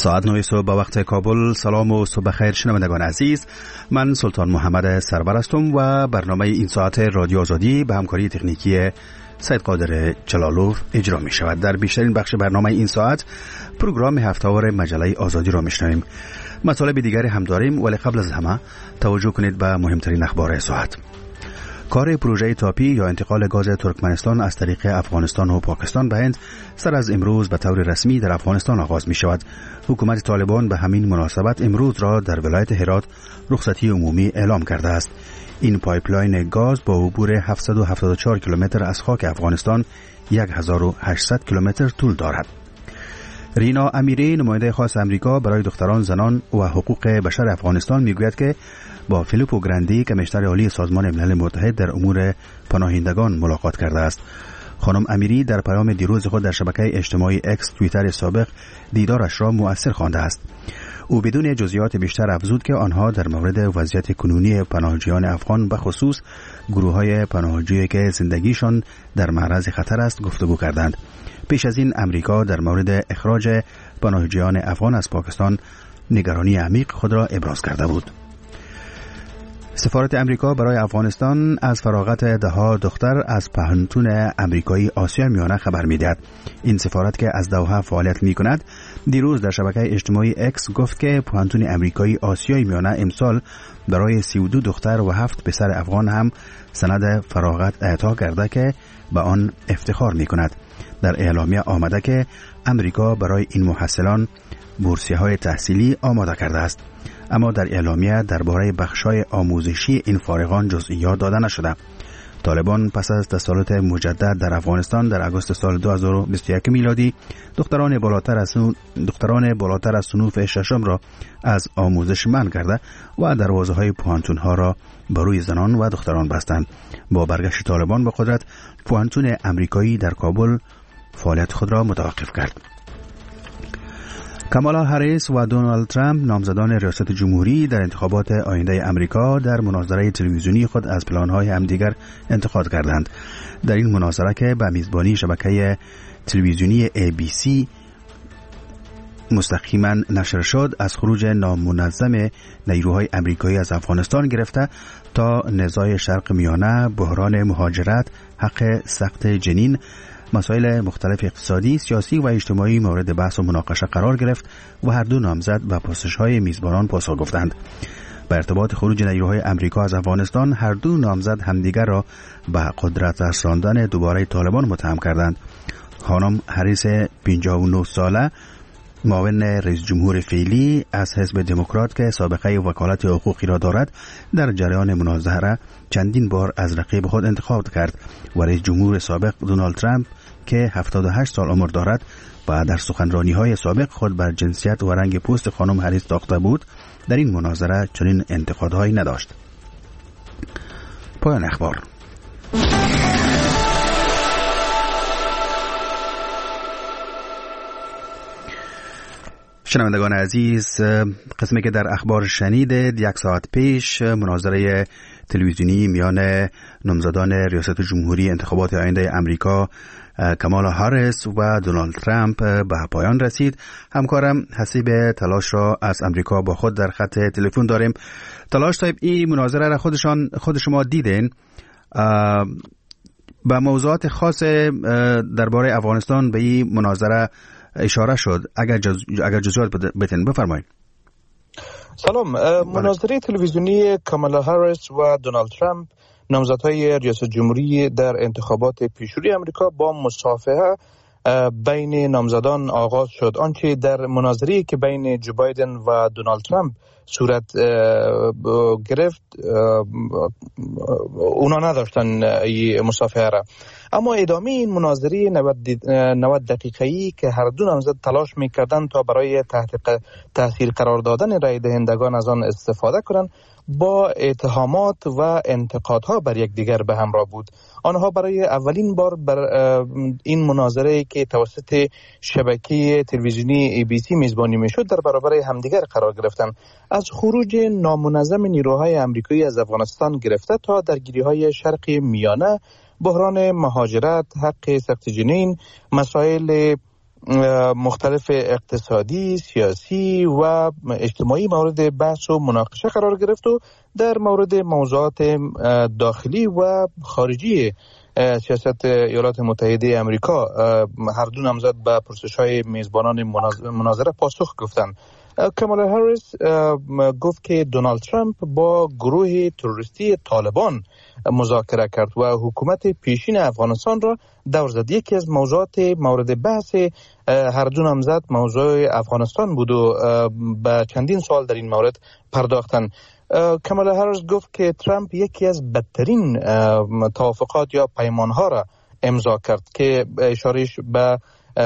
ساعت 9 صبح به وقت کابل. سلام و صبح خیر شنوندگان عزیز، من سلطان محمد سرور هستم و برنامه این ساعت رادیو آزادی به همکاری تکنیکی سید قادر جلالوف اجرا می شود. در بیشترین بخش برنامه این ساعت پروگرام هفته‌وار مجله آزادی را میشنویم. مطالب دیگری هم داریم، ولی قبل از همه توجه کنید به مهمترین اخبار ساعت. کار پروژه تاپی یا انتقال گاز ترکمنستان از طریق افغانستان و پاکستان به هند سر از امروز به طور رسمی در افغانستان آغاز می شود. حکومت طالبان به همین مناسبت امروز را در ولایت هرات رخصتی عمومی اعلام کرده است. این پایپلاین گاز با عبور 774 کیلومتر از خاک افغانستان 1800 کیلومتر طول دارد. رینا امیری، نماینده خاص امریکا برای دختران، زنان و حقوق بشر افغانستان، میگوید که با فیلیپو گراندی کمیشنر عالی سازمان ملل متحد در امور پناهندگان ملاقات کرده است. خانم امیری در پیام دیروز خود در شبکه اجتماعی اکس توییتر سابق دیدارش را مؤثر خوانده است. او بدون جزئیات بیشتر افزود که آنها در مورد وضعیت کنونی پناهجویان افغان به خصوص گروه‌های پناهجویی که زندگیشان در معرض خطر است گفتگو کردند. پیش از این امریکا در مورد اخراج پناهجویان افغان از پاکستان نگرانی عمیق خود را ابراز کرده بود. سفارت امریکا برای افغانستان از فراغت ده‌ها دختر از پوهنتون امریکایی آسیا میانه خبر می‌دهد. این سفارت که از دوحه فعالیت می‌کند دیروز در شبکه اجتماعی اکس گفت که پوهنتون امریکایی آسیای میانه امسال برای 32 دختر و 7 پسر افغان هم سند فراغت اعطا کرده که به آن افتخار می‌کند. در اعلامیه آمده که امریکا برای این محصلان بورسیه‌های تحصیلی آماده کرده است، اما در اعلامیه درباره بخش‌های آموزشی این فارغان جزئیات داده نشده. طالبان پس از تسلط مجدد در افغانستان در آگوست سال 2021 میلادی دختران بالاتر از صنوف ششم را از آموزش منع کرده و دروازه‌های پوهنتون‌ها را بر روی زنان و دختران بستند. با برگشت طالبان به قدرت، پوهنتون امریکایی در کابل فعالیت خود را متوقف کرد. کامالا هریس و دونالد ترامپ، نامزدان ریاست جمهوری در انتخابات آینده امریکا، در مناظره تلویزیونی خود از پلان‌های همدیگر انتقاد کردند. در این مناظره که به میزبانی شبکه تلویزیونی ABC مستقیما نشر شد، از خروج نامنظم نیروهای امریکایی از افغانستان گرفته تا نزاع شرق میانه، بحران مهاجرت، حق سقط جنین، مسائل مختلف اقتصادی، سیاسی و اجتماعی مورد بحث و مناقشه قرار گرفت و هر دو نامزد به پرسش‌های میزبانان پاسخ گفتند. به ارتباط خروج نیروهای امریکا از افغانستان، هر دو نامزد همدیگر را به قدرت رساندن دوباره طالبان متهم کردند. خانم هریس 59 ساله، معاون رئیس جمهور فعلی از حزب دموکرات که سابقه وکالت حقوقی را دارد، در جریان مناظره چندین بار از رقیب خود انتخاب کرد و رئیس جمهور سابق دونالد ترامپ که 78 سال عمر دارد و در سخنرانی‌های سابق خود بر جنسیت و رنگ پوست خانم هریس تاخته بود، در این مناظره چنین انتقادهایی نداشت. پایان اخبار. شنوندگان عزیز، قسمی که در اخبار شنیدید، یک ساعت پیش مناظره تلویزیونی میان نامزدان ریاست جمهوری انتخابات آینده امریکا کامالا هریس و دونالد ترامپ به پایان رسید. همکارم حسیب تلاش را از امریکا با خود در خط تلفن داریم. تلاش صاحب، این مناظره را خود شما دیدین. به موضوعات خاص درباره افغانستان به این مناظره اشاره شد، اگر جزئیات بتین بفرمایید. سلام. مناظره تلویزیونی کامالا هریس و دونالد ترامپ، نامزدهای ریاست جمهوری در انتخابات پیشروی امریکا، با مصافحه بین نامزدان آغاز شد. آنچه در مناظری که بین جو بایدن و دونالد ترامپ صورت گرفت، اونا نداشتن این مصافحه را، اما ادامه این مناظره 90 دقیقه‌ای که هر دو نامزد تلاش می‌کردند تا برای تحت تاثیر قرار دادن رای دهندگان از آن استفاده کنند، با اتهامات و انتقادها بر یکدیگر به همراه بود. آنها برای اولین بار بر این مناظره که توسط شبکه تلویزیونی ABC میزبانی میشد در برابر همدیگر قرار گرفتند. از خروج نامنظم نیروهای امریکایی از افغانستان گرفته تا درگیری‌های شرق میانه، بحران مهاجرت، حق سقط جنین، مسائل مختلف اقتصادی، سیاسی و اجتماعی مورد بحث و مناقشه قرار گرفت و در مورد موضوعات داخلی و خارجی سیاست ایالات متحده آمریکا هر دو نامزد به پرسش‌های میزبانان مناظره پاسخ گفتند. کامالا هریس گفت که دونالد ترامپ با گروه تروریستی طالبان مذاکره کرد و حکومت پیشین افغانستان را دور زد. یکی از موضوعات مورد بحث هر دو نامزد موضوع افغانستان بود و به چندین سوال در این مورد پرداختند. کامالا هریس گفت که ترامپ یکی از بدترین توافقات یا پیمانها را امضا کرد که اشارهش به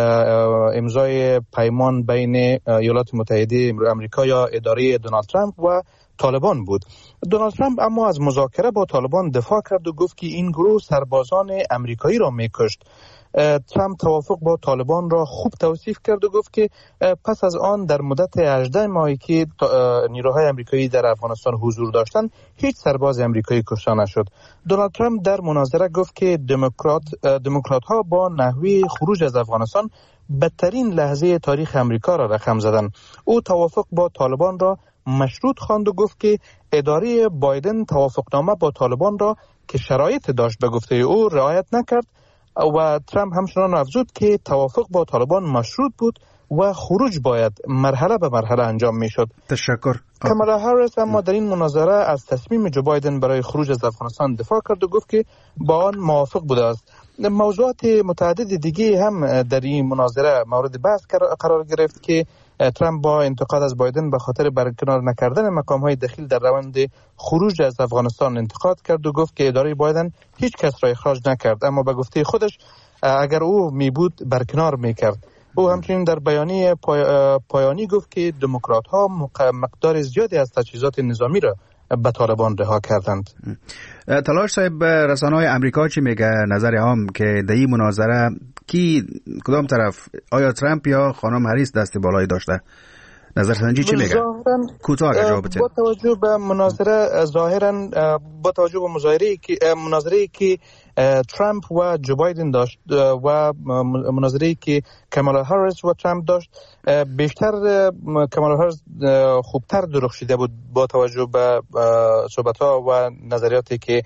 امضای پیمان بین ایالات متحده آمریکا یا اداره دونالد ترامپ و طالبان بود. دونالد ترامپ اما از مذاکره با طالبان دفاع کرد و گفت که این گروه سربازان آمریکایی را میکشت. ترامپ توافق با طالبان را خوب توصیف کرد و گفت که پس از آن در مدت 18 ماهی که نیروهای آمریکایی در افغانستان حضور داشتند هیچ سرباز آمریکایی کشته نشد. دونالد ترامپ در مناظره گفت که دموکرات ها با نحوه خروج از افغانستان بدترین لحظه تاریخ آمریکا را رقم زدند. او توافق با طالبان را مشروط خواند و گفت که اداره بایدن توافقنامه با طالبان را که شرایط داشت به گفته او رعایت نکرد و ترامپ همچنان افزود که توافق با طالبان مشروط بود و خروج باید مرحله به مرحله انجام میشد. تشکر. کامالا هریس اما در این مناظره از تصمیم جو بایدن برای خروج از افغانستان دفاع کرد و گفت که با آن موافق بوده است. موضوعات متعدد دیگه هم در این مناظره مورد بحث قرار گرفت که ترامپ با انتقاد از بایدن به خاطر برکنار نکردن مقام‌های دخیل در روند خروج از افغانستان انتقاد کرد و گفت که اداره بایدن هیچ کس را اخراج نکرد، اما به گفته خودش اگر او می بود برکنار میکرد. او همچنین در بیانیه پایانی گفت که دموکرات‌ها مقدار زیادی از تجهیزات نظامی را به طالبان رها کردند. تلاش صاحب، رسانه‌های آمریکا چی میگه؟ نظر عام که در این مناظره کی کدام طرف، آیا ترامپ یا خانم هریس دست بالایی داشته؟ نظرسنجی چی میگه؟ کوتاه جواب بده. با توجه به مناظره ظاهرا با توجه به مناظره که ترامپ و جو بایدن داشت و مناظره که کامالا هریس و ترامپ داشت، بیشتر کامالا هریس خوبتر درخشیده بود با توجه به صحبت‌ها و نظریاتی که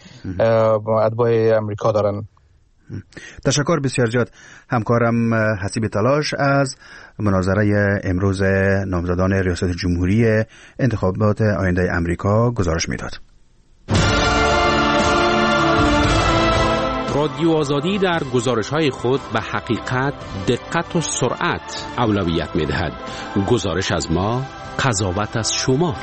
اتباع آمریکا دارن. تشکر بسیار زیاد. همکارم حسیب تلاش از مناظره امروز نامزدان ریاست جمهوری انتخابات آینده امریکا گزارش میداد. رادیو آزادی در گزارش‌های خود به حقیقت، دقت و سرعت اولویت می‌دهد. گزارش از ما، قضاوت از شما.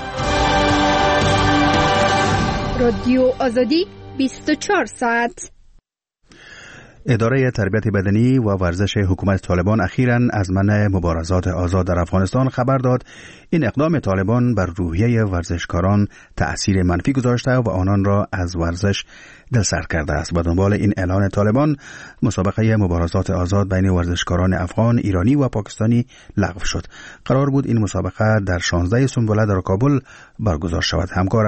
رادیو آزادی 24 ساعت. اداره تربیت بدنی و ورزش حکومت طالبان اخیراً از منع مبارزات آزاد در افغانستان خبر داد. این اقدام طالبان بر روحیه ورزشکاران تأثیر منفی گذاشته و آنان را از ورزش دلسرد کرده است. به دنبال این اعلان طالبان، مسابقه مبارزات آزاد بین ورزشکاران افغان، ایرانی و پاکستانی لغو شد. قرار بود این مسابقه در 16 سنبله در کابل برگزار شود.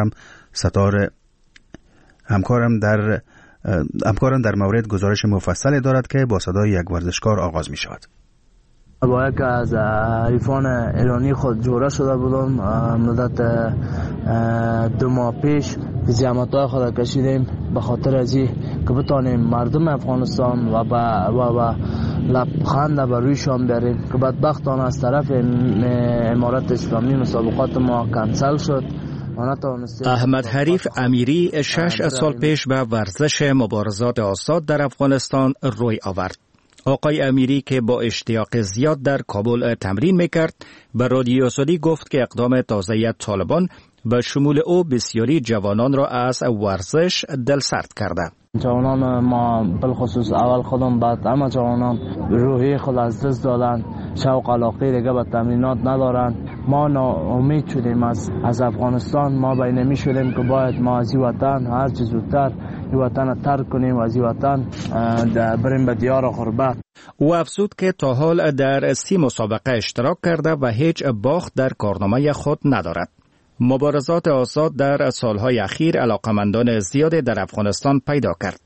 همکارم در مورد گزارش مفصل دارد که با صدای یک ورزشکار آغاز می شود. با یک از حریفان ایرانی خود جوره شده بودم. مدت 2 ماه پیش زحمت‌های خود کشیدیم به خاطر ازی که بتانیم مردم افغانستان و لبخند به رویشان بیاریم که بدبختانه از طرف امارت اسلامی مسابقات ما کنسل شد. احمد حریف امیری 6 سال پیش به ورزش مبارزات آزاد در افغانستان روی آورد. آقای امیری که با اشتیاق زیاد در کابل تمرین میکرد، به رادیو آزادی گفت که اقدام تازه طالبان به شمول او بسیاری جوانان را از ورزش دلسرد کرده. جوانان ما بالخصوص اول خودم بعد اما جوانان روحی خود از دست دادن، شوق علاقه دیگه به تمرینات ندارن. ما ناامید شدیم از افغانستان. ما بینمی شدیم که باید ما از این وطن هر چه زودتر این وطن ترک کنیم و از این وطن بریم به دیار غربت. او افزود که تا حال در 30 مسابقه اشتراک کرده و هیچ باخت در کارنامه خود ندارد. مبارزات آزاد در سالهای اخیر علاقمندان زیادی در افغانستان پیدا کرد.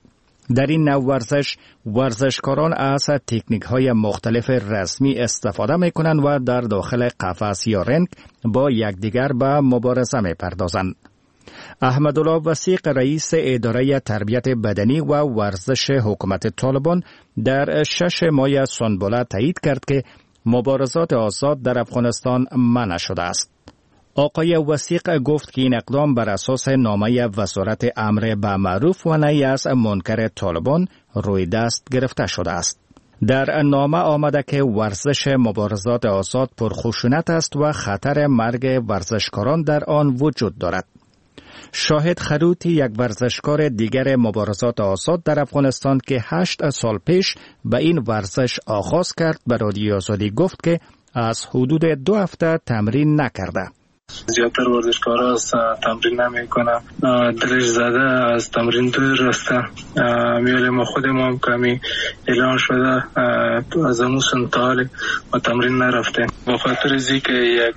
در این نوع ورزش، ورزشکاران از تکنیک های مختلف رسمی استفاده می کنند و در داخل قفس یا رنگ با یکدیگر به مبارزه می پردازند. احمدالله وثیق رئیس اداره تربیت بدنی و ورزش حکومت طالبان در 6 ماه سنبله تایید کرد که مبارزات آزاد در افغانستان منع شده است. آقای وثیق گفت که این اقدام بر اساس نامه وزارت امر بالمعروف و نهی از منکر طالبان روی دست گرفته شده است. در نامه آمده که ورزش مبارزات آزاد پرخشونت است و خطر مرگ ورزشکاران در آن وجود دارد. شاهد خروتی، یک ورزشکار دیگر مبارزات آزاد در افغانستان که 8 سال پیش به این ورزش آغاز کرد، به رادیو آزادی گفت که از حدود 2 هفته تمرین نکرده. زیادتر ورزشکارا از تمرین نمیکنن، دلش زده از تمرین دور رسته. میاله ما خود ما هم کمی اعلان شده از امون سنتالی و تمرین نرفته با خاطر ازی که یک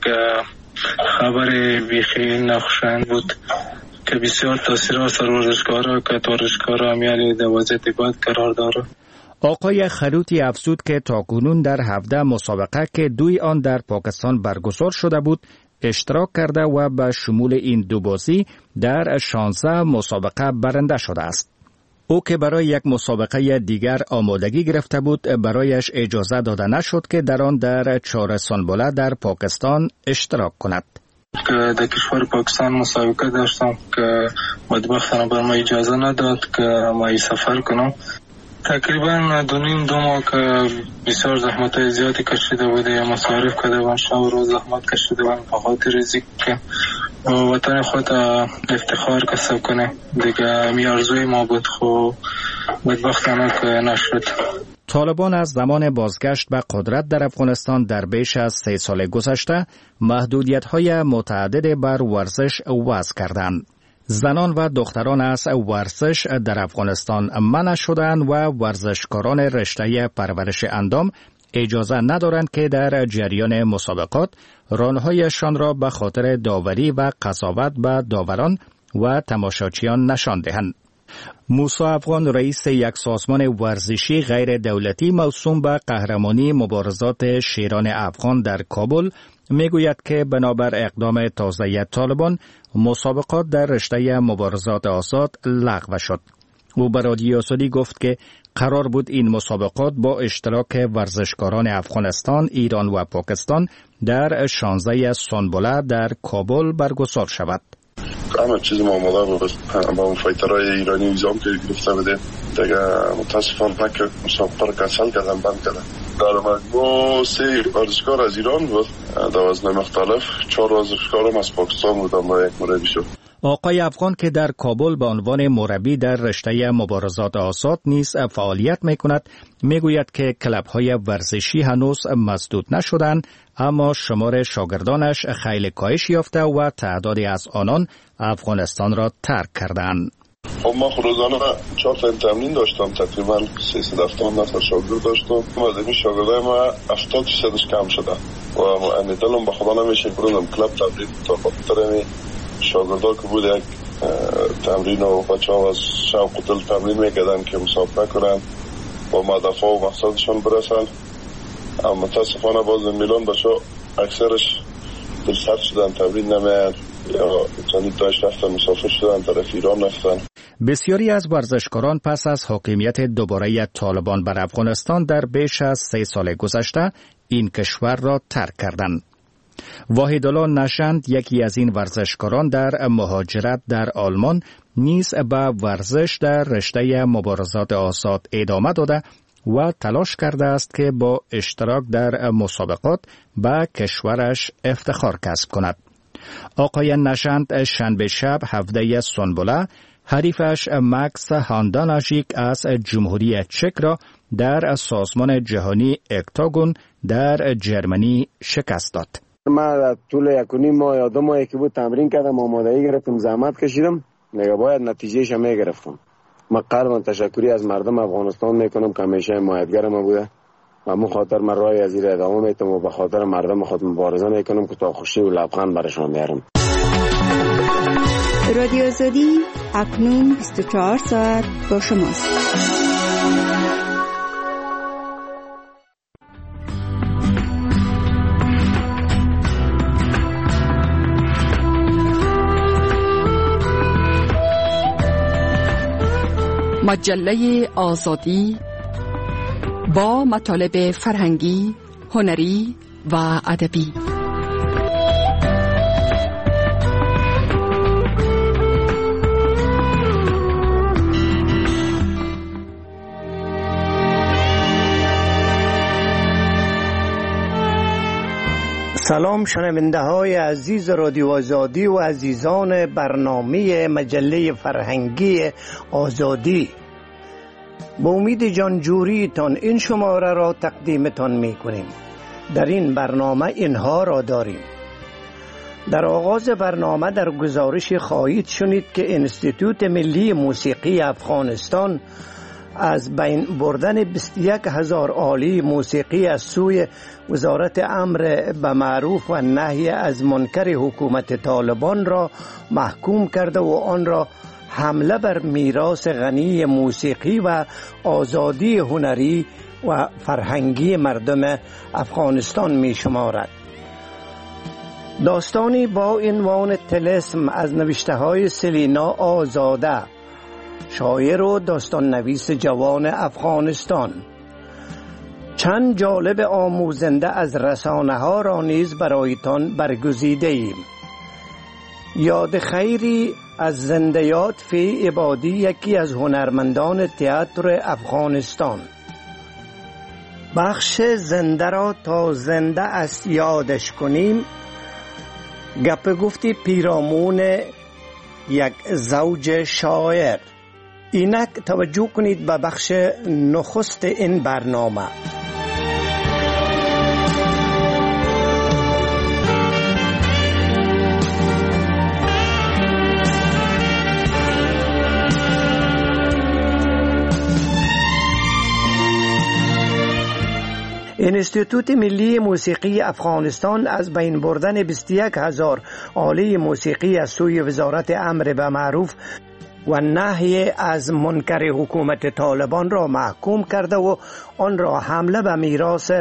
خبر بیخی نخوشایند بود که بسیار تاثیر سر ورزشکارا که ورزشکارا میاله در وضعیت بد قرار داره. آقای خروتی افزود که تاکنون در 17 مسابقه که 2 آن در پاکستان برگزار شده بود اشتراک کرده و به شمول این 2 بازی در 16 مسابقه برنده شده است. او که برای یک مسابقه دیگر آمادگی گرفته بود، برایش اجازه داده نشد که در آن در 4 سنبله در پاکستان اشتراک کند. که در کشور پاکستان مسابقه داشتم که بدبختانه بر ما اجازه نداد که ما سفر کنم. تقریبا 2.5 ماه که بسیار زحمت زیادی کشیده بوده یا مصارف کرده و شب و روز زحمت کشیده و به خاطر ریزی که وطن خود افتخار کسب کنه دیگه می آرزوی ما بود، خب بدبختانه که نشد. طالبان از زمان بازگشت به قدرت در افغانستان در بیش از 3 سال گذشته محدودیت‌های متعدد بر ورزش وضع کردند. زنان و دختران از ورزش در افغانستان منع شدند و ورزشکاران رشته پرورش اندام اجازه ندارند که در جریان مسابقات رانهایشان را به خاطر داوری و قضاوت به داوران و تماشاچیان نشان دهند. موسی افغان رئیس یک سازمان ورزشی غیر دولتی موسوم به قهرمانی مبارزات شیران افغان در کابل میگوید که بنابر اقدام تازه طالبان مسابقات در رشته مبارزات آزاد لغو شد. او به رادیو آزادی گفت که قرار بود این مسابقات با اشتراک ورزشکاران افغانستان، ایران و پاکستان در 16 سنبله در کابل برگزار شود. همه چیز ما آماده بود با اون فایترهای ایرانی ویزام که گرفته بده دیگه متاسفانه که مسابقه را کنسل کردن، بند کردن. در مجموع 3 ورزشکار از ایران بود در وزن مختلف، 4 ورزشکار هم از پاکستان بودن با یک مربی شد. آقای افغان که در کابل به عنوان مربی در رشته مبارزات آزاد نیز فعالیت می‌کند، میگوید که کلب‌های ورزشی هنوز مسدود نشدند، اما شمار شاگردانش خیلی کاهش یافته و تعدادی از آنان افغانستان را ترک کردند. خب ما روزانه 4 تا تمرین داشتم، تقریبا 370 نفر شاگرد داشتم. از این شاگردای ما 70% کم شده و امیدوارم به خدا نمیشه برم کلب تبدیل تا خاطر شاگردا که بود یک تمرین و بچه‌ها از شوق و دل تمرین میکردن که مسابقه کنن با هدف و مقصدشون برسن. اما متاسفانه باز میلان بچه‌ها اکثرش دلسرد شدن، تمرین نمیاد یا چندین تاش رفتن مسافر شدن طرف ایران رفتن. بسیاری از ورزشکاران پس از حاکمیت دوباره طالبان بر افغانستان در بیش از 3 سال گذشته این کشور را ترک کردند. واحدالله نژند یکی از این ورزشکاران در مهاجرت در آلمان نیز به ورزش در رشته مبارزات آزاد ادامه داده و تلاش کرده است که با اشتراک در مسابقات به کشورش افتخار کسب کند. آقای نژند شنبه شب 17 سنبله حریفش مکس هانداناژیک از جمهوری چک را در سازمان جهانی اکتاگون در جرمنی شکست داد. من طول 1.5 ماه یا 2 ماه که بود تمرین کردم، آمادگی گرفتم، زحمت کشیدم، دیگه باید نتیجهش هم میگرفتم. من قلبا تشکری از مردم افغانستان میکنم که همیشه حمایتگر ما بوده و من خاطر من راه از این ادامه میتم و به خاطر مردم خود مبارزه میکنم که تا خوشی و لبخند برشان بیارم. رادیو آزادی اکنون 24 ساعت با شماست. مجله آزادی با مطالب فرهنگی، هنری و ادبی. سلام شنونده های عزیز رادیو آزادی و عزیزان برنامه مجله فرهنگی آزادی. با امید جانجوری تان این شماره را تقدیمتان می کنیم. در این برنامه اینها را داریم. در آغاز برنامه در گزارش خواهید شنید که انستیتوت ملی موسیقی افغانستان از بین بردن 21,000 آله موسیقی از سوی وزارت امر به معروف و نهی از منکر حکومت طالبان را محکوم کرده و آن را حمله بر میراث غنی موسیقی و آزادی هنری و فرهنگی مردم افغانستان می شمارد. داستانی با عنوان طلسم از نوشته های سلینا آزاده، شاعر و داستان نویس جوان افغانستان. چند جالب آموزنده از رسانه ها را نیز برایتان برگزیده ایم. یاد خیری از زندیات فی عبادی، یکی از هنرمندان تئاتر افغانستان. بخش زنده را تا زنده است یادش کنیم، گپ گفتی پیرامون یک زوج شاعر. اینک توجه کنید به بخش نخست این برنامه. انستیتوت ملی موسیقی افغانستان از بین بردن 21,000 آله موسیقی از سوی وزارت امر به معروف و نهی از منکر حکومت طالبان را محکوم کرده و آن را حمله به میراث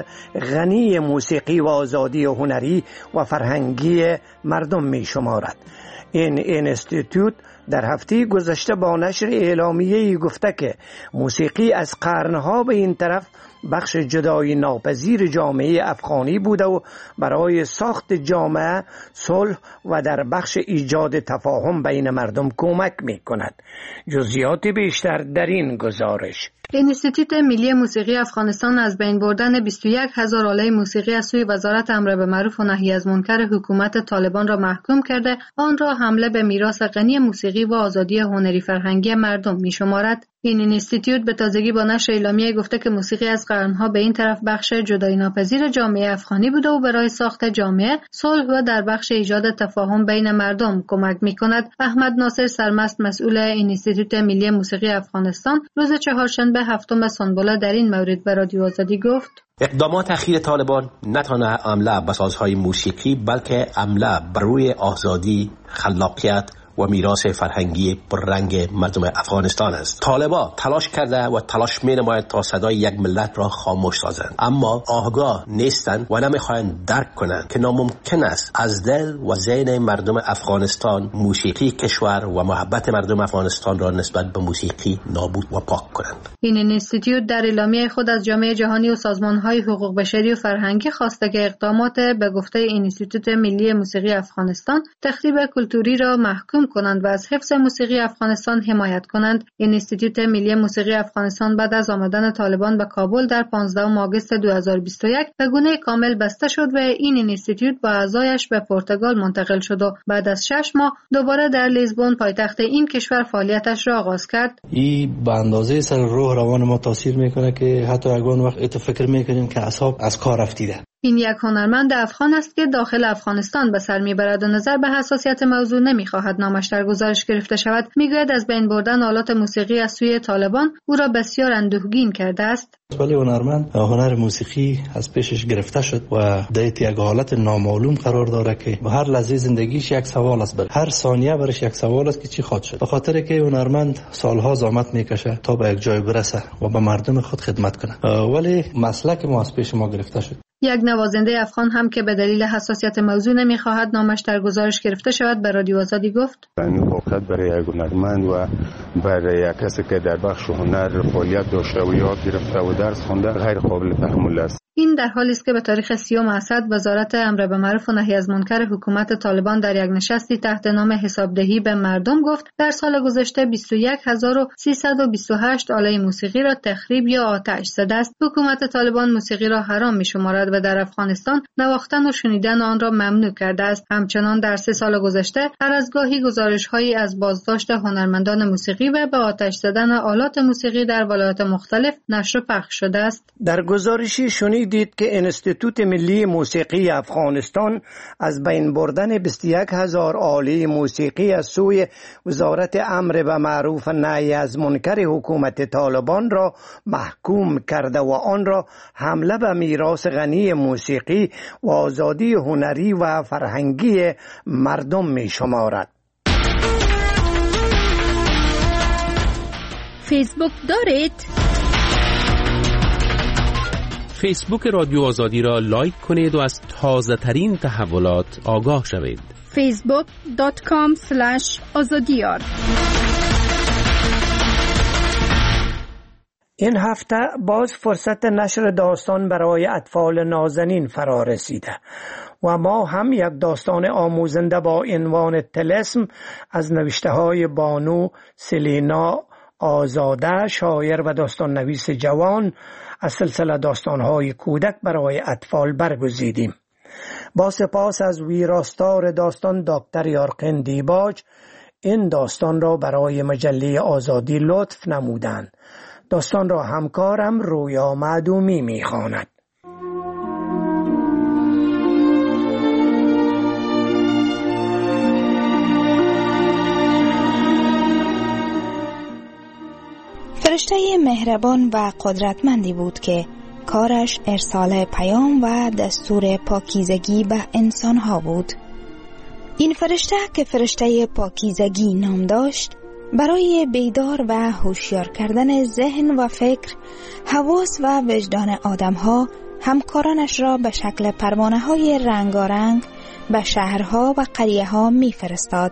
غنی موسیقی و آزادی هنری و فرهنگی مردم می شمارد. این انستیتوت در هفته گذشته با نشر اعلامیه‌ای گفته که موسیقی از قرنها به این طرف بخش جدای ناپذیر جامعه افغانی بوده و برای ساخت جامعه، صلح و در بخش ایجاد تفاهم بین مردم کمک می کند. جزئیات بیشتر در این گزارش. انستیتوت ملی موسیقی افغانستان از بین بردن 21,000 آله موسیقی از سوی وزارت امر به معروف و نهی از منکر حکومت طالبان را محکوم کرده، آن را حمله به میراث غنی موسیقی و آزادی هنری فرهنگی مردم می شمارد. این اینستیتوت به تازگی با نشر اعلامیه گفته که موسیقی از قرنها به این طرف بخش جدایی ناپذیر جامعه افغانی بوده و برای ساخت جامعه، صلح و در بخش ایجاد تفاهم بین مردم کمک می‌کند. احمد ناصر سرمست، مسئول اینستیتوت ملی موسیقی افغانستان، روز چهارشنبه هفتم سنبله در این مورد به رادیو آزادی گفت: اقدامات اخیر طالبان نه تنها حمله به سازهای موسیقی بلکه حمله بر روی آزادی، خلاقیت و میراث فرهنگی پررنگ مردم افغانستان است. طالبان تلاش کرده و تلاش می‌نمایند تا صدای یک ملت را خاموش سازند، اما آگاه نیستند و نمی‌خواهند درک کنند که ناممکن است از دل و ذهن مردم افغانستان موسیقی کشور و محبت مردم افغانستان را نسبت به موسیقی نابود و پاک کنند. این اینستیتوت در اعلامیه خود از جامعه جهانی و سازمان‌های حقوق بشری و فرهنگی خواسته که اقدامات به گفته اینستیتوت ملی موسیقی افغانستان تخریب کلتوری را محکوم کنند و از حفظ موسیقی افغانستان حمایت کنند. اینستیتوت ملی موسیقی افغانستان بعد از آمدن طالبان به کابل در 15 آگوست 2021 به گونه کامل بسته شد و این اینستیتوت با اعضایش به پرتغال منتقل شد و بعد از 6 ماه دوباره در لیزبون پایتخت این کشور فعالیتش را آغاز کرد. این به اندازه سر روح روان ما تاثیر میکنه که حتی اگر وقت فکر میکنیم که اعصاب از کار رفتیده. این یک هنرمند افغان است که داخل افغانستان به سر میبرد و نظر به حساسیت موضوع نمیخواهد نامش در گزارش گرفته شود. میگوید از بین بردن آلات موسیقی از سوی طالبان او را بسیار اندوهگین کرده است. ولی هنرمند هنر موسیقی از پیشش گرفته شد و در یک حالت نامعلوم قرار داره که به هر لحظه زندگیش یک سوال است، هر ثانیه برش یک سوال است که چی خواهد شد. به خاطر که هنرمند سالها زحمت میکشه تا به یک جای برسه و به مردم خود خدمت کنه، ولی مسلک ما از پیش ما گرفته شد. یک نوازنده افغان هم که به دلیل حساسیت موضوع نمیخواهد نامش در گزارش گرفته شود به رادیو آزادی گفت: این واقعیت برای یک هنرمند و برای یک کسی که در بخش هنر فعالیت داشته و یاد گرفته و درس خوانده غیر قابل تحمل است. این در حالی است که به تاریخ 30 اسد وزارت امر به معروف و نهی از منکر حکومت طالبان در یک نشستی تحت نام حسابدهی به مردم گفت در سال گذشته 21328 آله موسیقی را تخریب یا آتش زده است. حکومت طالبان موسیقی را حرام می‌شمارد و در افغانستان نواختن و شنیدن آن را ممنوع کرده است. همچنان در 3 سال گذشته هر از گاهی گزارش‌هایی از بازداشت هنرمندان موسیقی و به آتش زدن آلات موسیقی در ولایات مختلف نشر و پخش شده است. در گزارشی دید که انستیتوت ملی موسیقی افغانستان از بین بردن 21000 آله موسیقی از سوی وزارت امر به معروف و نهی از منکر حکومت طالبان را محکوم کرده و آن را حمله به میراث غنی موسیقی و آزادی هنری و فرهنگی مردم می شمارد. فیسبوک دارید؟ فیسبوک رادیو آزادی را لایک کنید و از تازه ترین تحولات آگاه شوید. facebook.com/azadiyar. این هفته باز فرصت نشر داستان برای اطفال نازنین فرا رسیده و ما هم یک داستان آموزنده با عنوان طلسم از نوشته های بانو سلینا آزاده، شاعر و داستان نویس جوان، از سلسله داستان‌های کودک برای اطفال برگزیدیم. با سپاس از ویراستار داستان دکتر یارقین دیباج این داستان را برای مجله آزادی لطف نمودند. داستان را همکارم رویا معدومی می‌خواند. فرشته مهربان و قدرتمندی بود که کارش ارسال پیام و دستور پاکیزگی به انسانها بود. این فرشته که فرشته پاکیزگی نام داشت، برای بیدار و هوشیار کردن ذهن و فکر، حواس و وجدان آدمها همکارانش را به شکل پروانه‌های رنگارنگ به شهرها و قریه‌ها می‌فرستاد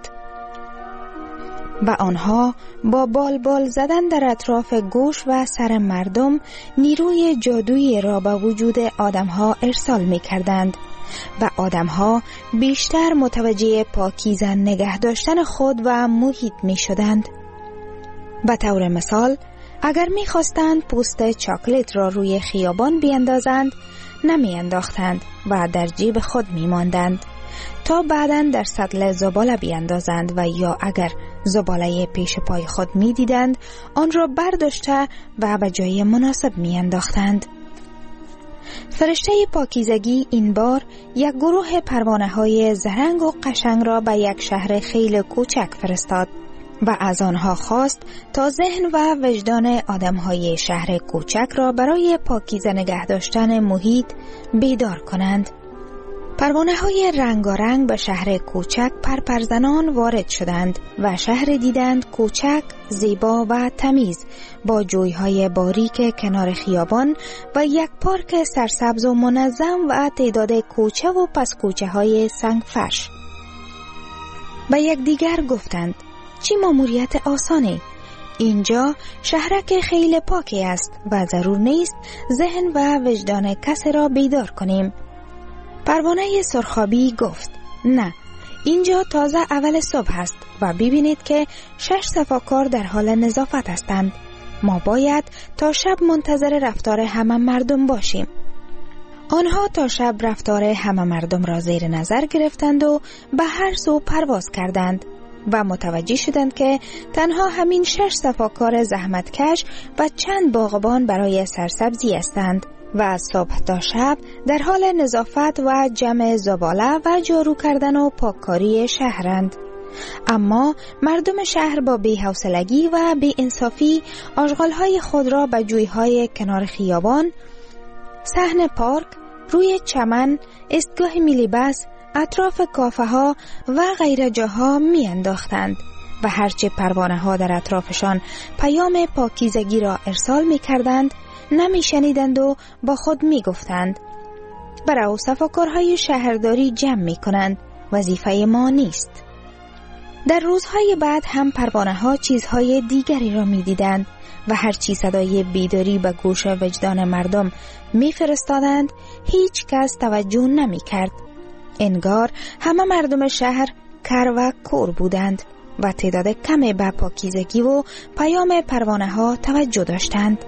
و آنها با بال زدن در اطراف گوش و سر مردم نیروی جادویی را به وجود آدمها ارسال می کردند و آدمها بیشتر متوجه پاکیزه نگه داشتن خود و محیط می شدند. به طور مثال، اگر می خواستند پوست چاکلت را روی خیابان بیندازند، نمی انداختند و در جیب خود می ماندند تا بعداً در سطل زباله بیندازند و یا اگر زباله پیش پای خود می دیدند آن را برداشته و به جای مناسب می انداختند. فرشته پاکیزگی این بار یک گروه پروانه های زرنگ و قشنگ را به یک شهر خیلی کوچک فرستاد و از آنها خواست تا ذهن و وجدان آدم های شهر کوچک را برای پاکیزه نگه داشتن محیط بیدار کنند. پروانه های رنگارنگ به شهر کوچک پرپرزنان وارد شدند و شهر دیدند کوچک، زیبا و تمیز، با جویهای باریک کنار خیابان و یک پارک سرسبز و منظم و تعداد کوچه و پس کوچه های سنگفرش. به یک دیگر گفتند: چی ماموریت آسانه؟ اینجا شهرک خیلی پاکی است و ضرور نیست ذهن و وجدان کسی را بیدار کنیم. پروانه سرخابی گفت: نه، اینجا تازه اول صبح است و ببینید که 6 صفاکار در حال نظافت هستند. ما باید تا شب منتظر رفتار همه مردم باشیم. آنها تا شب رفتار همه مردم را زیر نظر گرفتند و به هر سو پرواز کردند و متوجه شدند که تنها همین 6 صفاکار زحمتکش و چند باغبان برای سرسبزی هستند و صبح تا شب در حال نظافت و جمع زباله و جارو کردن و پاککاری شهرند. اما مردم شهر با بی‌حوصلگی و بی‌انصافی آشغال‌های خود را به جوی‌های کنار خیابان، صحن پارک، روی چمن، ایستگاه میلی بس، اطراف کافه‌ها و غیره جاها می‌انداختند و هرچه پروانه‌ها در اطرافشان پیام پاکیزگی را ارسال می‌کردند نمی‌شنیدند و با خود می‌گفتند برای صفاکارهای شهرداری جمع می‌کنند، وظیفه ما نیست. در روزهای بعد هم پروانه‌ها چیزهای دیگری را می‌دیدند و هرچی صدای بیداری به گوش وجدان مردم می‌فرستادند هیچ کس توجه نمی‌کرد. انگار همه مردم شهر کر و کور بودند و تعداد کمی به پاکیزگی و پیام پروانه‌ها توجه داشتند.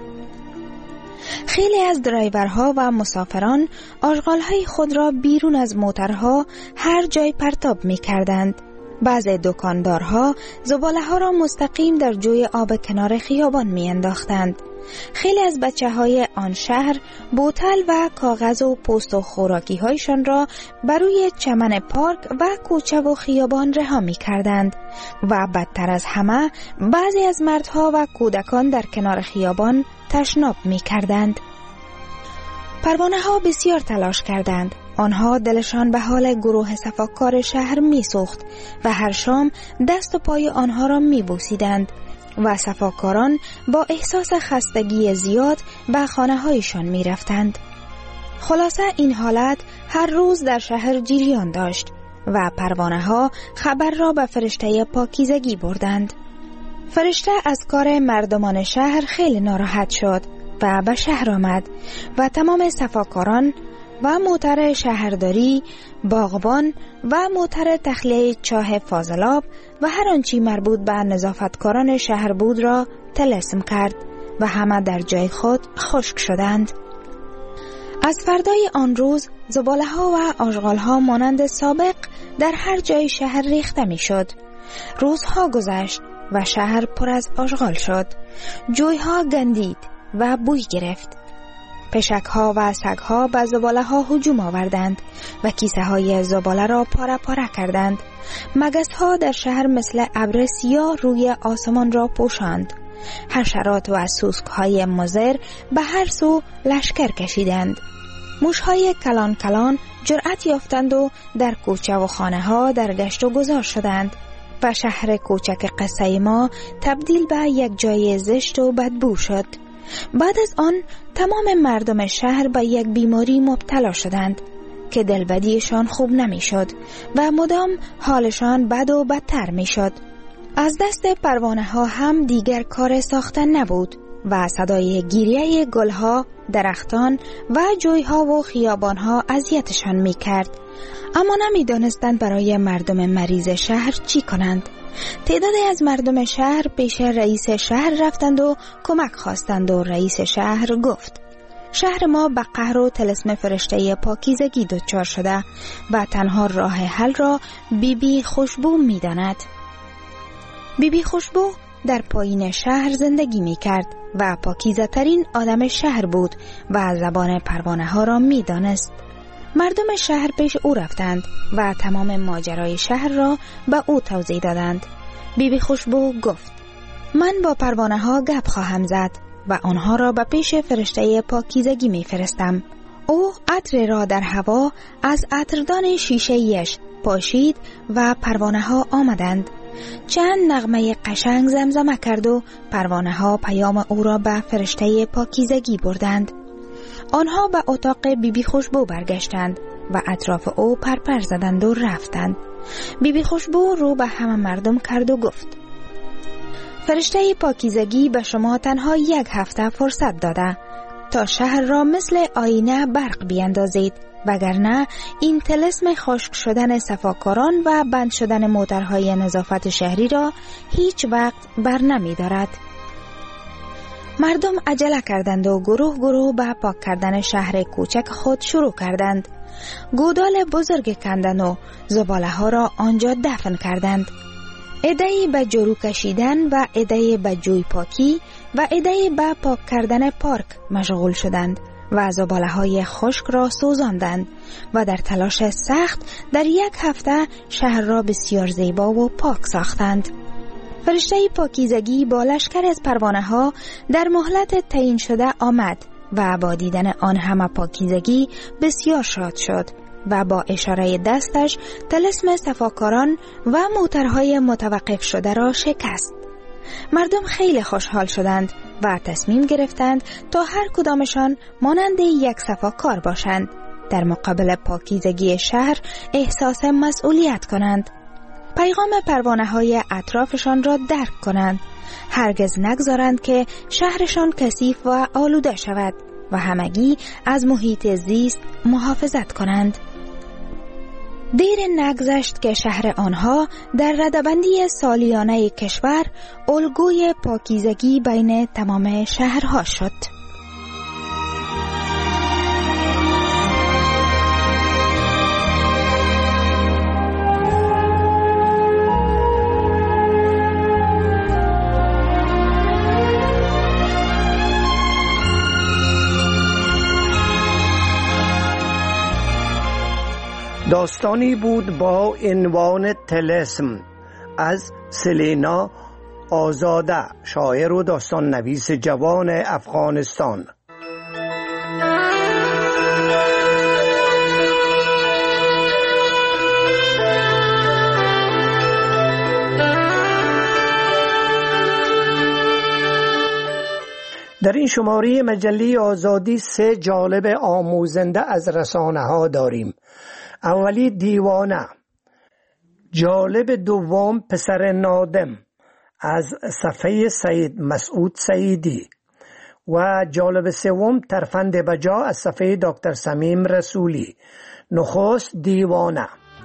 خیلی از درایورها و مسافران آشغال‌های خود را بیرون از موترها هر جای پرتاب می‌کردند. بعضی دکاندارها زباله‌ها را مستقیم در جوی آب کنار خیابان می‌انداختند. خیلی از بچه‌های آن شهر بوتل و کاغذ و پوست و خوراکی‌هایشان را بروی چمن پارک و کوچه و خیابان رها می‌کردند و بدتر از همه بعضی از مردها و کودکان در کنار خیابان تشناب می‌کردند. پروانه‌ها بسیار تلاش کردند. آنها دلشان به حال گروه صفاکار شهر می‌سوخت و هر شام دست و پای آنها را می‌بوسیدند و صفاکاران با احساس خستگی زیاد به خانه‌هایشان می‌رفتند. خلاصه این حالت هر روز در شهر جریان داشت و پروانه‌ها خبر را به فرشته پاکیزگی بردند. فرشته از کار مردمان شهر خیلی ناراحت شد و به شهر آمد و تمام صفاکاران و موتر شهرداری، باغبان و موتر تخلیه چاه فاضلاب و هر آنچه مربوط به نظافتکاران شهر بود را طلسم کرد و همه در جای خود خشک شدند. از فردای آن روز زباله ها و آشغال ها مانند سابق در هر جای شهر ریخته می شد. روزها گذشت و شهر پر از آشغال شد. جوی ها گندید و بوی گرفت. پشک ها و سگ ها به زباله ها هجوم آوردند و کیسه های زباله را پاره پاره کردند. مگس ها در شهر مثل ابر سیاه روی آسمان را پوشاند. حشرات و سوسک های مضر به هر سو لشکر کشیدند. موش های کلان کلان جرأت یافتند و در کوچه و خانه ها در گشت و گذار شدند و شهر کوچک قصه ما تبدیل به یک جای زشت و بدبو شد. بعد از آن تمام مردم شهر به یک بیماری مبتلا شدند که دلبدیشان خوب نمی شد و مدام حالشان بد و بدتر می شد. از دست پروانه ها هم دیگر کار ساختن نبود و صدای گریه گلها، درختان و جویها و خیابانها اذیتشان می کرد. اما نمی دانستند برای مردم مریض شهر چی کنند. تعدادی از مردم شهر پیش رئیس شهر رفتند و کمک خواستند و رئیس شهر گفت شهر ما به قهر و طلسم فرشته پاکیزگی دچار شده و تنها راه حل را بیبی خوشبو می داند. بیبی خوشبو در پایین شهر زندگی می کرد و پاکیزه ترین آدم شهر بود و زبان پروانه ها را می دانست. مردم شهر پیش او رفتند و تمام ماجرای شهر را به او توضیح دادند. بیبی خوشبو گفت من با پروانه ها گپ خواهم زد و آنها را به پیش فرشته پاکیزگی می فرستم. او عطر را در هوا از عطردان شیشه‌ایش پاشید و پروانه ها آمدند. چند نغمه قشنگ زمزمه کرد و پروانه ها پیام او را به فرشته پاکیزگی بردند. آنها به اتاق بیبی خوشبو برگشتند و اطراف او پرپر زدند و رفتند. بیبی خوشبو رو به همه مردم کرد و گفت فرشته پاکیزگی به شما تنها 1 هفته فرصت داده تا شهر را مثل آینه برق بیندازید، وگرنه این طلسم خشک شدن صفاکاران و بند شدن موترهای نظافت شهری را هیچ وقت بر نمی دارد. مردم عجله کردند و گروه گروه به پاک کردن شهر کوچک خود شروع کردند. گودال بزرگ کندند و زباله ها را آنجا دفن کردند. عده‌ای به جارو کشیدن و عده‌ای به جوی پاکی و عده‌ای به پاک کردن پارک مشغول شدند و زباله‌های خشک را سوزاندند و در تلاش سخت در 1 هفته شهر را بسیار زیبا و پاک ساختند. فرشته پاکیزگی با لشکر از پروانه‌ها در مهلت تعیین شده آمد و با دیدن آن همه پاکیزگی بسیار شاد شد و با اشاره دستش طلسم صفاکاران و موترهای متوقف شده را شکست. مردم خیلی خوشحال شدند و تصمیم گرفتند تا هر کدامشان مانند یک صفاکار باشند، در مقابل پاکیزگی شهر احساس مسئولیت کنند، پیغام پروانه‌های اطرافشان را درک کنند، هرگز نگذارند که شهرشان کثیف و آلوده شود و همگی از محیط زیست محافظت کنند. دیر نگذشت که شهر آنها در ردبندی سالیانه کشور الگوی پاکیزگی بین تمام شهرها شد. داستانی بود با عنوان طلسم از سلینا آزاده، شاعر و داستان نویس جوان افغانستان. در این شماره مجله آزادی 3 جالب آموزنده از رسانه ها داریم. اولی دیوانه، جالب دوم پسر نادم از صفحه سید مسعود سعیدی و جالب سوم ترفند بجا از صفحه دکتر سمیم رسولی. نخست دیوانه.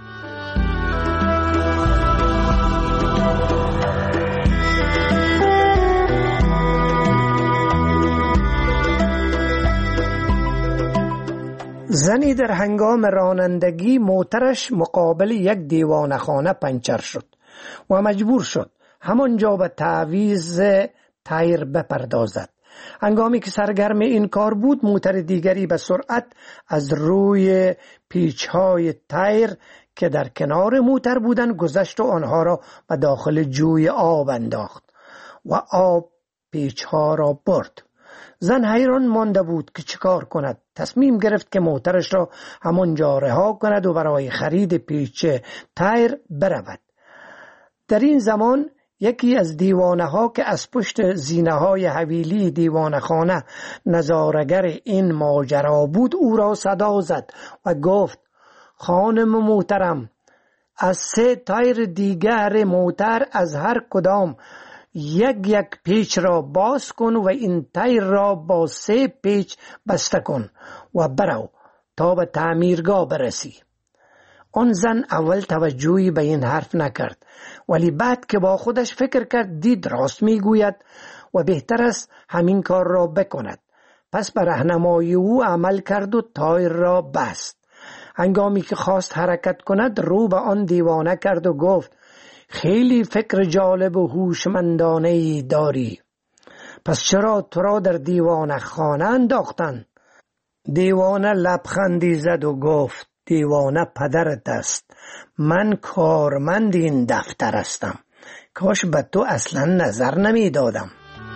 زنی در هنگام رانندگی موترش مقابل یک دیوانه‌خانه پنچر شد و مجبور شد همانجا به تعویض تایر بپردازد. هنگامی که سرگرم این کار بود، موتر دیگری به سرعت از روی پیچ‌های تایر که در کنار موتر بودند گذشت و آنها را به داخل جوی آب انداخت و آب پیچ‌ها را برد. زن حیران مانده بود که چیکار کند. تصمیم گرفت که موترش را همانجا رها کند و برای خرید پیچ تایر برود. در این زمان یکی از دیوانه ها که از پشت زینه های حویلی دیوانه خانه نظارگر این ماجرا بود او را صدا زد و گفت: خانم محترم، از 3 تایر دیگر موتر از هر کدام یک پیچ را باز کن و این تایر را با 3 پیچ بسته کن و برو تا به تعمیرگاه برسی. آن زن اول توجهی به این حرف نکرد، ولی بعد که با خودش فکر کرد دید راست میگوید و بهتر است همین کار را بکند. پس به راهنمایی او عمل کرد و تایر را بست. هنگامی که خواست حرکت کند رو به آن دیوانه کرد و گفت: خیلی فکر جالب و هوشمندانه‌ای داری. پس چرا تو را در دیوانه خانه انداختن؟ دیوانه لبخندی زد و گفت: دیوانه پدرت است، من کارمند این دفتر هستم. کاش به تو اصلا نظر نمی دادم.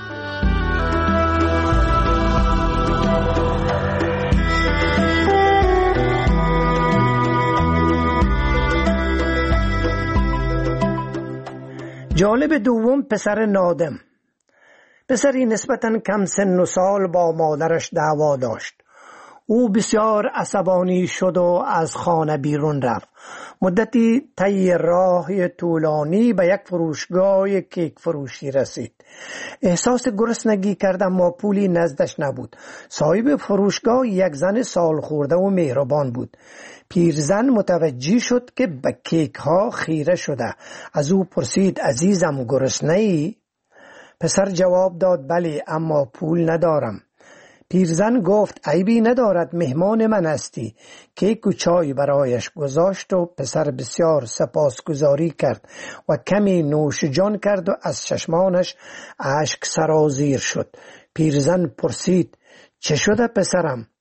جالب دوم پسر نادم. پسری نسبتاً کم سن و سال با مادرش دعوا داشت. او بسیار عصبانی شد و از خانه بیرون رفت. مدتی طی راه طولانی به یک فروشگاه کیک فروشی رسید. احساس گرسنگی کرد اما پولی نزدش نبود. صاحب فروشگاه یک زن سال خورده و مهربان بود. پیرزن متوجه شد که به کیک ها خیره شده. از او پرسید: عزیزم گرسنه‌ای؟ پسر جواب داد: بله، اما پول ندارم. پیرزن گفت: عیبی ندارد، مهمان من هستی. کیک و چای برایش گذاشت و پسر بسیار سپاسگزاری کرد و کمی نوش جان کرد و از چشمانش اشک سرازیر شد. پیرزن پرسید: چه شده پسرم؟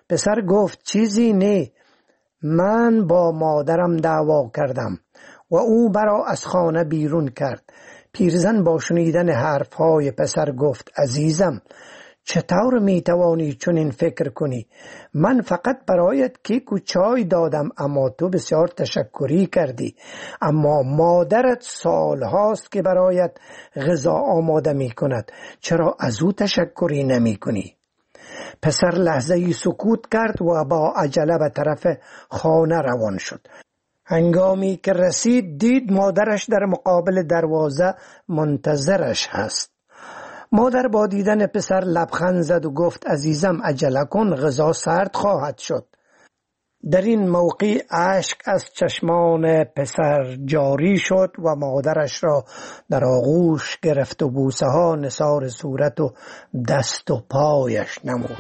پسر گفت چیزی نه، من با مادرم دعوا کردم و او مرا از خانه بیرون کرد. پیرزن با شنیدن حرفهای پسر گفت عزیزم چطور میتوانی چنین فکر کنی؟ من فقط برایت کیک و چای دادم اما تو بسیار تشکری کردی، اما مادرت سال هاست که برایت غذا آماده می کند، چرا از او تشکری نمی کنی؟ پسر لحظه‌ای سکوت کرد و با عجله به طرف خانه روان شد. هنگامی که رسید دید مادرش در مقابل دروازه منتظرش هست. مادر با دیدن پسر لبخند زد و گفت عزیزم عجله کن، غذا سرد خواهد شد. در این موقع اشک از چشمان پسر جاری شد و مادرش را در آغوش گرفت و بوسه ها نثار صورت و دست و پایش نمود.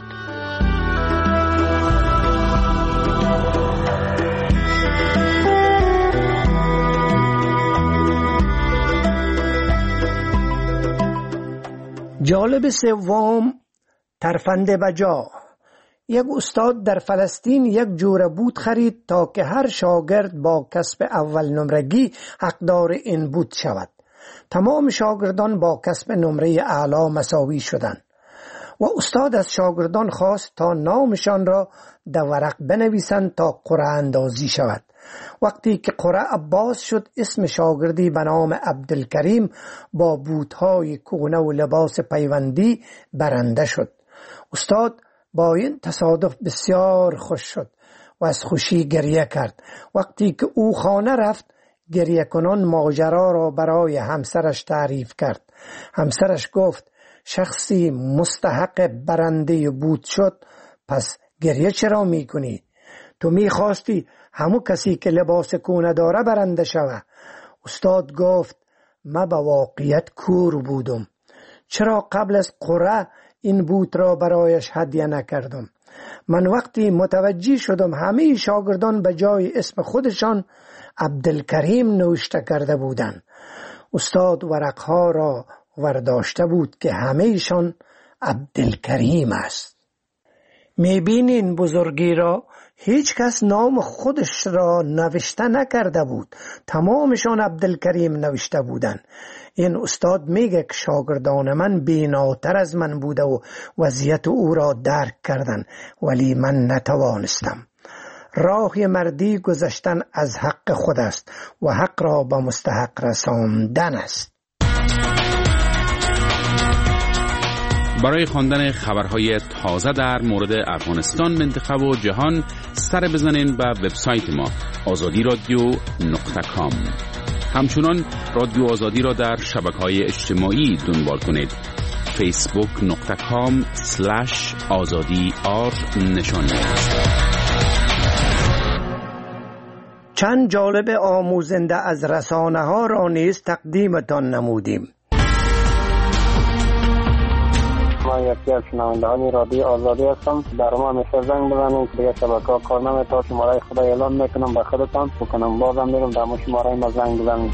جالب سوم، ترفند بجا. یک استاد در فلسطین یک جوره بوت خرید تا که هر شاگرد با کسب اول نمرگی حقدار این بوت شود. تمام شاگردان با کسب نمره اعلا مساوی شدند و استاد از شاگردان خواست تا نامشان را در ورق بنویسند تا قرعه اندازی شود. وقتی که قرعه باز شد اسم شاگردی به نام عبدالکریم با بوتهای کهنه و لباس پیوندی برنده شد. استاد با این تصادف بسیار خوش شد و از خوشی گریه کرد. وقتی که او خانه رفت گریه کنان ماجرا را برای همسرش تعریف کرد. همسرش گفت شخصی مستحق برنده بوت شد، پس گریه چرا می کنی؟ تو می خواستی همو کسی که لباس کهنه داره برنده شوه. استاد گفت من به واقعیت کور بودم، چرا قبل از قرعه این بوت را برایش هدیه نکردم؟ من وقتی متوجه شدم همه شاگردان به جای اسم خودشان عبدالکریم نوشته کرده بودند. استاد ورقها را ورداشته بود که همهشان عبدالکریم است. میبینین بزرگی را؟ هیچ کس نام خودش را نوشته نکرده بود، تمامشان عبدالکریم نوشته بودند. این استاد میگه که شاگردان من بیناتر از من بوده و وضعیت او را درک کردن، ولی من نتوانستم. راه مردی گذشتن از حق خود است و حق را به مستحق رساندن است. برای خواندن خبرهای تازه در مورد افغانستان، منطقه و جهان سر بزنین به وبسایت ما azadi.radio.com. همچنان رادیو آزادی را در شبکه‌های اجتماعی دنبال کنید. facebook.com/azadi_r نشانی است. چند جالب آموزنده از رسانه ها را نیز تقدیمتان نمودیم. من یکی از شنوندگان رادیو آزادی هستم. در ما همیشه زنگ بزنید، دیگه شبکه‌ها کار نمی‌کنه. شماره خدا اعلام میکنم به خودتان بکنم، بازم میرم در شماره ما زنگ بزنید.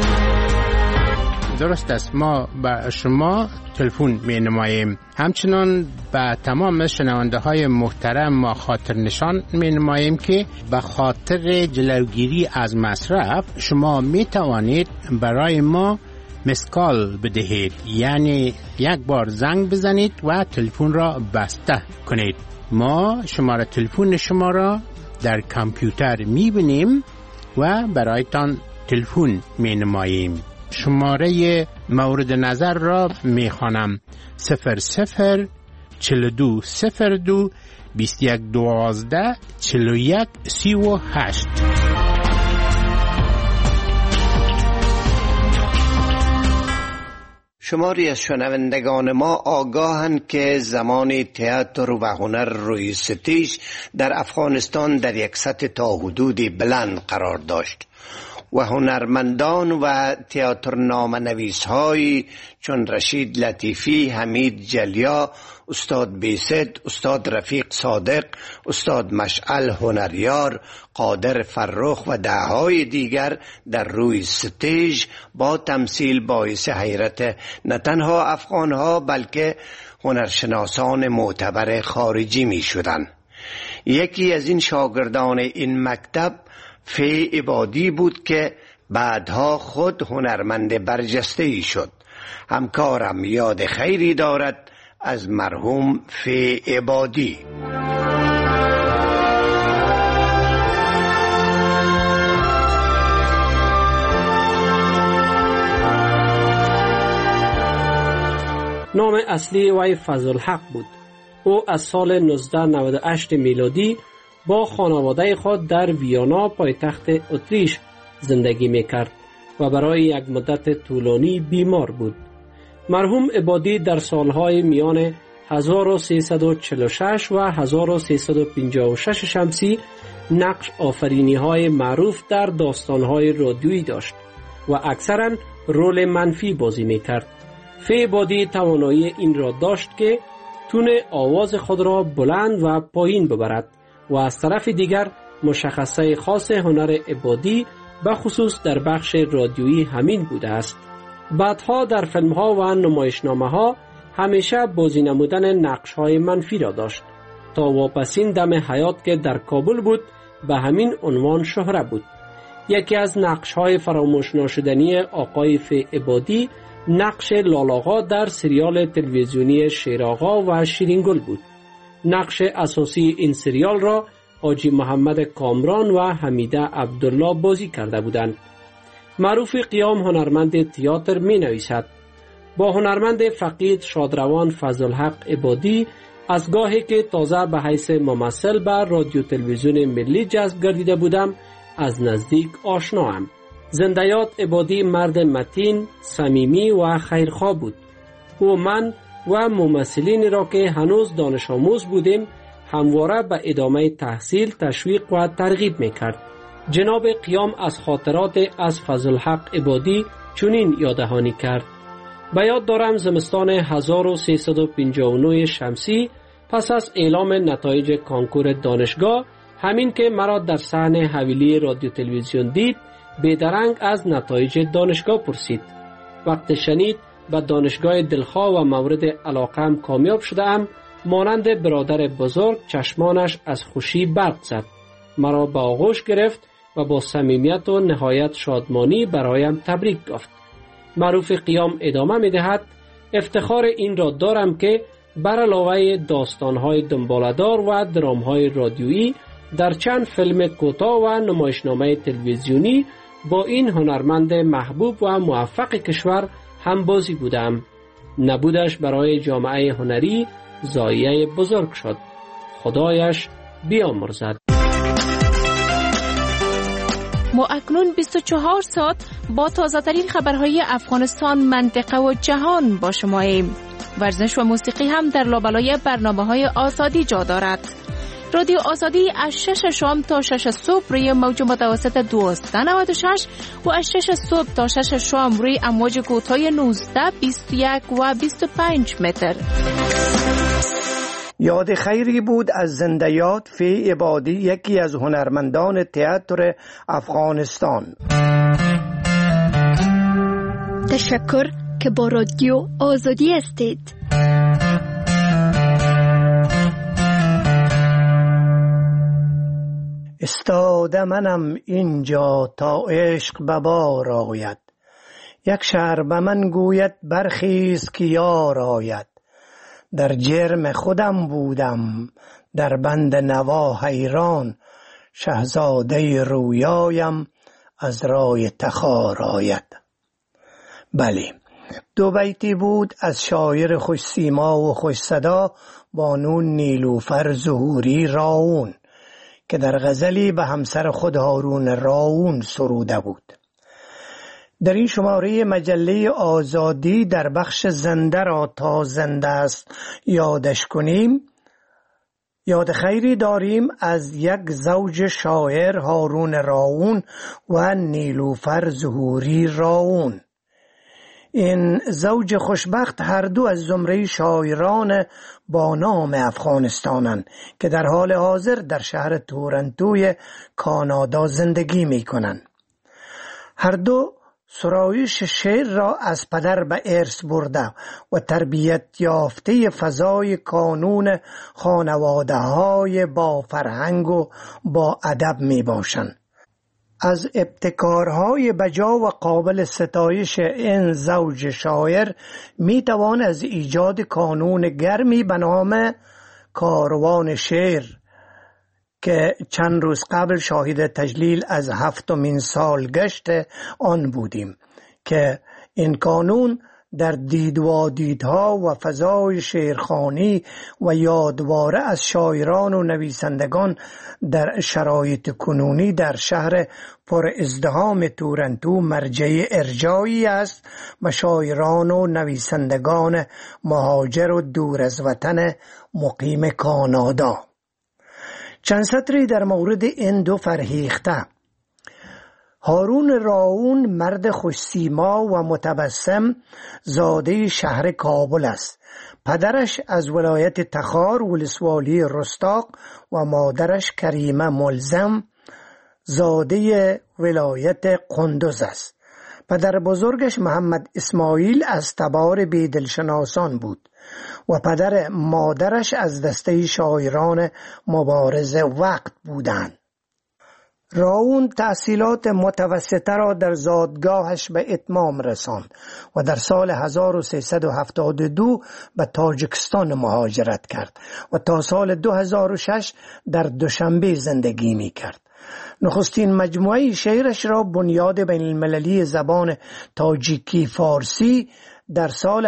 درست است، ما به شما تلفن می نماییم. همچنان به تمام شنونده های محترم ما خاطر نشان می نماییم که به خاطر جلوگیری از مصرف شما می توانید برای ما مسکال بدهید، یعنی یک بار زنگ بزنید و تلفن را بسته کنید. ما شماره تلفن شما را در کامپیوتر می بینیم و برایتان تلفن می نماییم. شماره مورد نظر را می خوانم: 004202 2112 4138. شماری از شنوندگان ما آگاهند که زمان تئاتر و هنر روی ستیج در افغانستان در یک سطح تا حدودی بلند قرار داشت و هنرمندان و تئاتر نامه‌نویس های چون رشید لطیفی، حمید جلیا، استاد بیست، استاد رفیق صادق، استاد مشعل هنریار، قادر فرخ و دههای دیگر در روی ستیج با تمثیل باعث حیرت نه تنها افغانها بلکه هنرشناسان معتبر خارجی می شدند. یکی از این شاگردان این مکتب فی عبادی بود که بعدها خود هنرمند برجسته‌ای شد. همکارم یاد خیری دارد از مرحوم فی عبادی. نام اصلی وی فضلحق بود. او از سال 1998 میلادی با خانواده خود در ویانا پایتخت اتریش زندگی میکرد و برای یک مدت طولانی بیمار بود. مرحوم عبادی در سالهای میان 1346 و 1356 شمسی نقش آفرینی های معروف در داستان های رادیویی داشت و اکثرا رول منفی بازی میکرد. فی عبادی توانایی این را داشت که تون آواز خود را بلند و پایین ببرد و از طرف دیگر مشخصه خاص هنر عبادی به خصوص در بخش رادیویی همین بوده است. بعدها در فیلم ها و نمایشنامه ها همیشه بازی نمودن نقش های منفی را داشت تا واپسین دم حیات که در کابل بود به همین عنوان شهره بود. یکی از نقش های فراموش ناشدنی آقای فی عبادی نقش لالاغا در سریال تلویزیونی شیراغا و شیرینگل بود. نقش اساسی این سریال را حاجی محمد کامران و حمیده عبدالله بازی کرده بودند. معروف قیام هنرمند تئاتر می نویسد: با هنرمند فقید شادروان فضلحق عبادی از گاهی که تازه به حیث ممثل به رادیو تلویزیون ملی جذب گردیده بودم از نزدیک آشناام. زندیات عبادی مرد متین، صمیمی و خیرخواه بود. او من و ممثلین را که هنوز دانش آموز بودیم همواره به ادامه تحصیل تشویق و ترغیب میکرد. جناب قیام از خاطرات از فضلحق عبادی چنین یاددهانی کرد: به یاد دارم زمستان 1359 شمسی پس از اعلام نتایج کنکور دانشگاه، همین که مرا در صحن حویلی رادیو تلویزیون دید بیدرنگ از نتایج دانشگاه پرسید. وقت شنید به دانشگاه دلخواه و مورد علاقم کامیاب شدم، مانند برادر بزرگ چشمانش از خوشی برق زد. مرا به آغوش گرفت و با صمیمیت و نهایت شادمانی برایم تبریک گفت. معروف قیام ادامه می دهد: افتخار این را دارم که بر علاوه داستان‌های دنباله‌دار و درام‌های رادیویی در چند فیلم کوتاه و نمایشنامه تلویزیونی با این هنرمند محبوب و موفق کشور هم بازی بودم. نبودش برای جامعه هنری ضایعه بزرگ شد. خدایش بیامرزد. ما اکنون 24 ساعت با تازه‌ترین خبرهای افغانستان، منطقه و جهان با شماییم. ورزش و موسیقی هم در لابلای برنامه‌های آزادی جا دارد. رادیو آزادی از 6 شام تا 6 صبح روی موج متوسط 1296 و از 6 صبح تا 6 شام روی امواج کوتاه 19، 21 و 25 متر. یاد خیری بود از زندیات فی عبادی، یکی از هنرمندان تئاتر افغانستان. تشکر که با رادیو آزادی هستید. استاده منم اینجا تا عشق به بار آید، یک شهر به من گوید برخیز که یار آید. در جرم خودم بودم در بند نوا حیران، شهزاده رویایم از رای تخار آید. بله، دو بیتی بود از شاعر خوش سیما و خوش صدا بانو نیلوفر ظهوری راون که در غزلی به همسر خود هارون راون سروده بود. در این شماره مجله آزادی در بخش زنده را تا زنده است یادش کنیم، یاد خیری داریم از یک زوج شاعر هارون راون و نیلوفر ظهوری راون. این زوج خوشبخت هر دو از زمره شاعران با نام افغانستانند که در حال حاضر در شهر تورنتوی کانادا زندگی می کنند. هر دو سرایش شعر را از پدر به ارث برده و تربیت یافته فضای کانون خانواده های با فرهنگ و با ادب می باشند. از ابتکارهای بجا و قابل ستایش این زوج شاعر می توان از ایجاد کانون گرمی به نام کاروان شعر که چند روز قبل شاهد تجلیل از 7مین سالگشت آن بودیم که این کانون در دیدها و فضای شعرخوانی و یادواره از شاعران و نویسندگان در شرایط کنونی در شهر پر ازدحام تورنتو مرجع ارجایی است و شاعران و نویسندگان مهاجر و دور از وطن مقیم کانادا. چند سطری در مورد این دو فرهیخته. هارون راون مرد خوش‌سیما و متبسم زاده شهر کابل است. پدرش از ولایت تخار ولسوالی رستاق و مادرش کریمه ملزم زاده ولایت قندوز است. پدر بزرگش محمد اسماعیل از تبار بیدلشناسان بود و پدر مادرش از دسته شاعران مبارز وقت بودند. راون تحصیلات متوسطه را در زادگاهش به اتمام رساند و در سال 1372 به تاجیکستان مهاجرت کرد و تا سال 2006 در دوشنبه زندگی می کرد. نخستین مجموعه شعرش را بنیاد بین المللی زبان تاجیکی فارسی در سال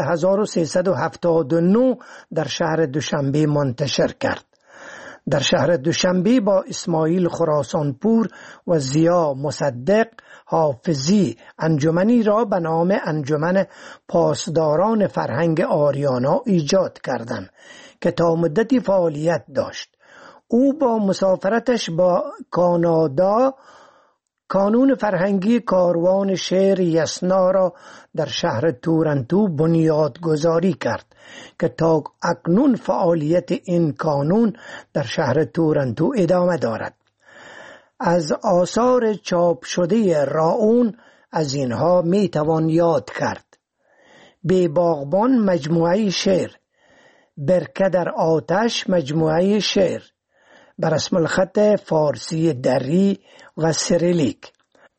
1379 در شهر دوشنبه منتشر کرد. در شهر دوشنبه با اسماعیل خراسانپور و زیا مصدق حافظی انجمنی را به نام انجمن پاسداران فرهنگ آریانا ایجاد کردند که تا مدتی فعالیت داشت. او با مسافرتش با کانادا کانون فرهنگی کاروان شعر یسنا را در شهر تورنتو بنیادگذاری کرد که تا اکنون فعالیت این کانون در شهر تورنتو ادامه دارد. از آثار چاپ شده راون از اینها می توان یاد کرد: بی باغبان مجموعه شعر، برکه در آتش مجموعه شعر، بر رسم الخط فارسی دری و سریلیک،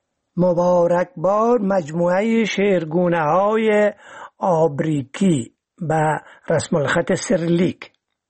مبارکباد مجموعه شعرگونه های آبریکی به رسم الخط سریلیک،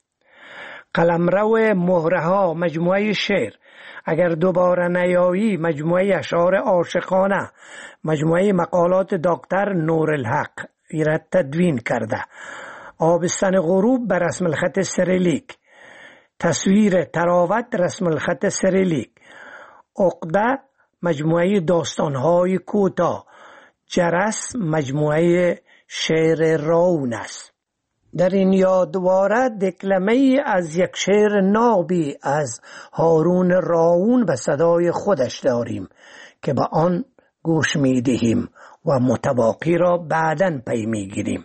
قلمرو مهره ها مجموعه شعر، اگر دوباره نیایی مجموعه اشعار عاشقانه، مجموعه مقالات دکتر نورالحق ایراد تدوین کرده، آبستن غروب به رسم الخط سریلیک، تصویر تراوت رسم الخط سریلیک، عقده مجموعه داستانهای کوتاه، جرس مجموعه شعر راون است. در این یادواره دکلمه از یک شعر نابی از هارون راون به صدای خودش داریم که به آن گوش می دهیم و متباقی را بعداً پی می گیریم.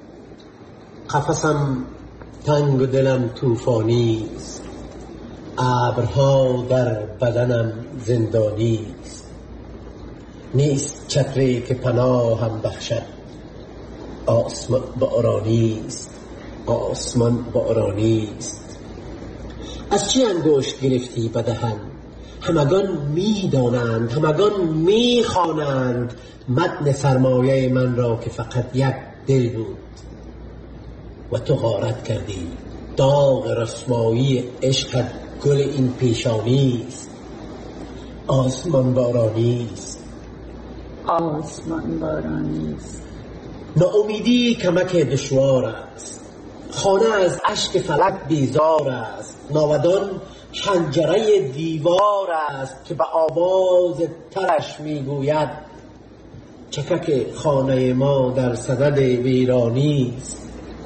قفسم تنگ و دلم طوفانی است، ابرها در بدنم زندانی است، نیست چتری که پناهم بخشد، آسمان بارانی است، آسمان بارانی است. از چه انگشت گرفتی به دهن؟ همگان می دانند، همگان می خوانند متن سرمایه من را که فقط یک دل بود و تو غارت کردی. داغ رسوایی عشقت گل این پیشانی است، آسمان بارانی است، آسمان بارانی است. ناامیدی کمک دشوار است، خانه از اشک فلک بیزار است، ناودان حنجره دیوار است که به آواز ترش میگوید چکک خانه ما در صدد ویرانی است،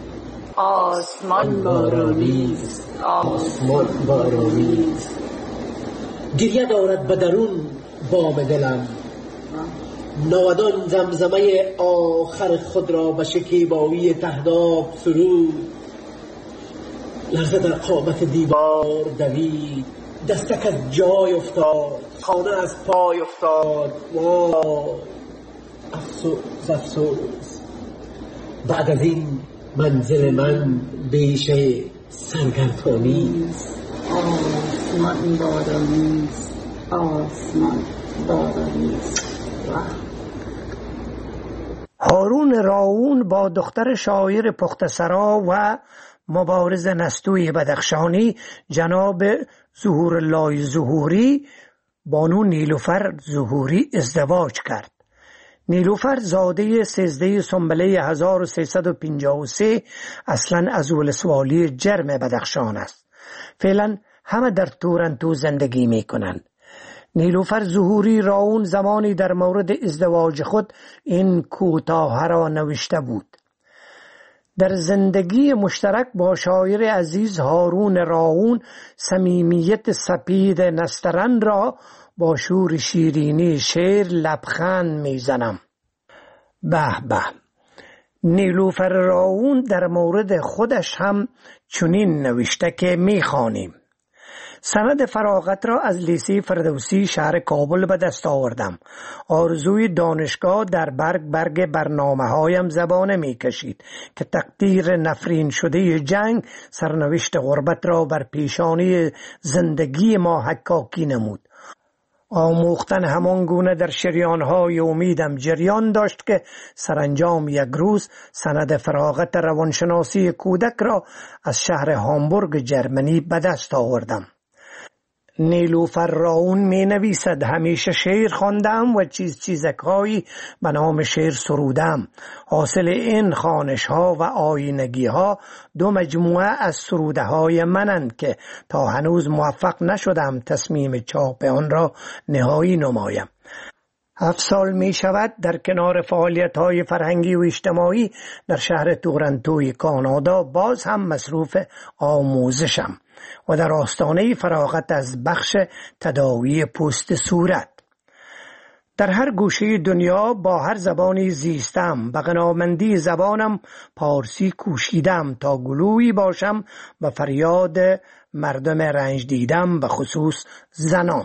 آسمان بارانی است، آسمان بارانی است. گریه دارد به درون بام دلم، ناودان زمزمه آخر خود را به شکیبایی تهداب سرود. لرزه در قامت دیوار دوید، دستک از جای افتاد، خانه از پای افتاد. وای افسوس افسوس، بعد از این منزل من بیش سرگردانیست. آسمان بارانیست، آسمان بارانیست. هارون راون با دختر شاعر پختسرا و مبارز نستوی بدخشانی جناب ظهورالله ظهوری بانو نیلوفر ظهوری ازدواج کرد. نیلوفر زاده 13 سنبله 1353 اصلا از ولسوالی جرم بدخشان است. فعلا همه در تورنتو زندگی می کنند. نیلوفر ظهوری راون زمانی در مورد ازدواج خود این کوتاه را نوشته بود: در زندگی مشترک با شاعر عزیز هارون راون صمیمیت سپید نسترن را با شور شیرینی شعر لبخند میزنم. به به. نیلوفر راون در مورد خودش هم چنین نوشته که میخوانیم: سند فراغت را از لیسه فردوسی شهر کابل به دست آوردم. آرزوی دانشگاه در برگ برنامه هایم زبانه می کشید که تقدیر نفرین شده جنگ سرنوشت غربت را بر پیشانی زندگی ما حکاکی نمود. آموختن همان گونه در شریانهای امیدم جریان داشت که سرانجام یک روز سند فراغت روانشناسی کودک را از شهر هامبورگ جرمنی به دست آوردم. نیلوفر راون می نویسد: همیشه شعر خواندم و چیزکهایی به نام شعر سرودم. حاصل این خوانش ها و آینگی ها 2 مجموعه از سروده های منند که تا هنوز موفق نشدم تصمیم چاپ آن را نهایی نمایم. 7 سال می شود در کنار فعالیت های فرهنگی و اجتماعی در شهر تورنتوی کانادا باز هم مصروف آموزشم و در آستانه فراغت از بخش تداوی پوست صورت. در هر گوشه دنیا با هر زبانی زیستم. به غنامندی زبانم پارسی کوشیدم تا گلویی باشم و فریاد مردم رنج دیدم، به خصوص زنان.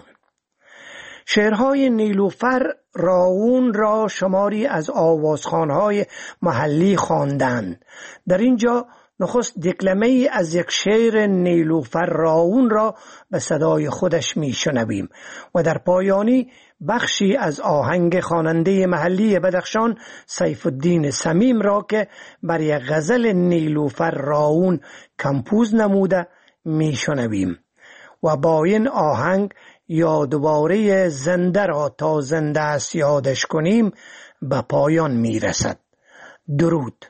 شعرهای نیلوفر راون را شماری از آوازخوان‌های محلی خواندند. در اینجا نخست دکلمه از یک شعر نیلوفر راون را به صدای خودش میشنویم و در پایانی بخشی از آهنگ خواننده محلی بدخشان سیف الدین صمیم را که بر یک غزل نیلوفر راون کمپوز نموده میشنویم و با این آهنگ یادواره زنده را تا زنده است یادش کنیم به پایان میرسد. درود.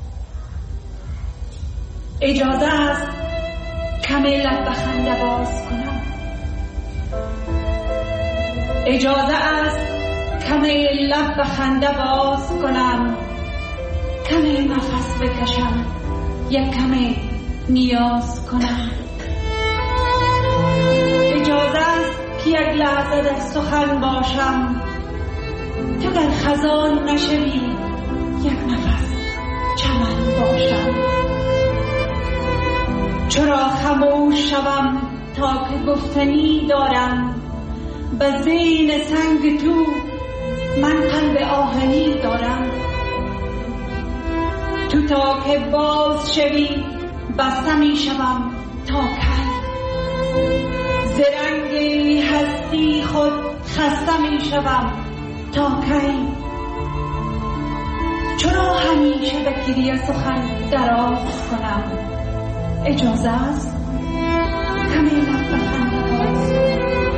اجازه است کمی لب به خنده باز کنم. اجازه است کمی لب به خنده باز کنم. کمی نفس بکشم، یک کمی نیاز کنم. اجازه است که یک لحظه در سخن باشم. تو در خزان نشوی، یک نفس چمن باشم. چرا خاموش شوم تا که گفتنی دارم؟ به زین سنگ تو من قلب آهنی دارم. تو تا که باز شوی بسته می شوم تا کی؟ زرنگ هستی خود خسته می شوم تا کی؟ چرا همیشه به کلیه سخن دراز کنم؟ اجازه است کمی لب به خنده باز کنم.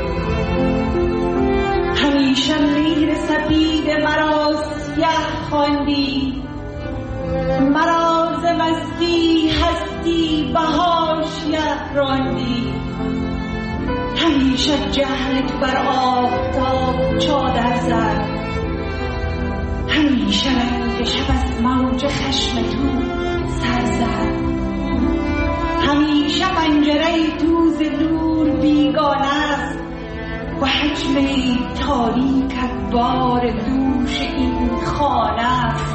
همیشه میر سپید مرا سیه خواندی، مرا ز مستی هستی بهاشیه راندی. همیشه جهلت بر آفتاب چادر زد، همیشه رنگ شب از موج خشم تو سر زد. همیشه پنجره تو ز نور بیگانه است و حجم تاریکت بار دوش این خانه است.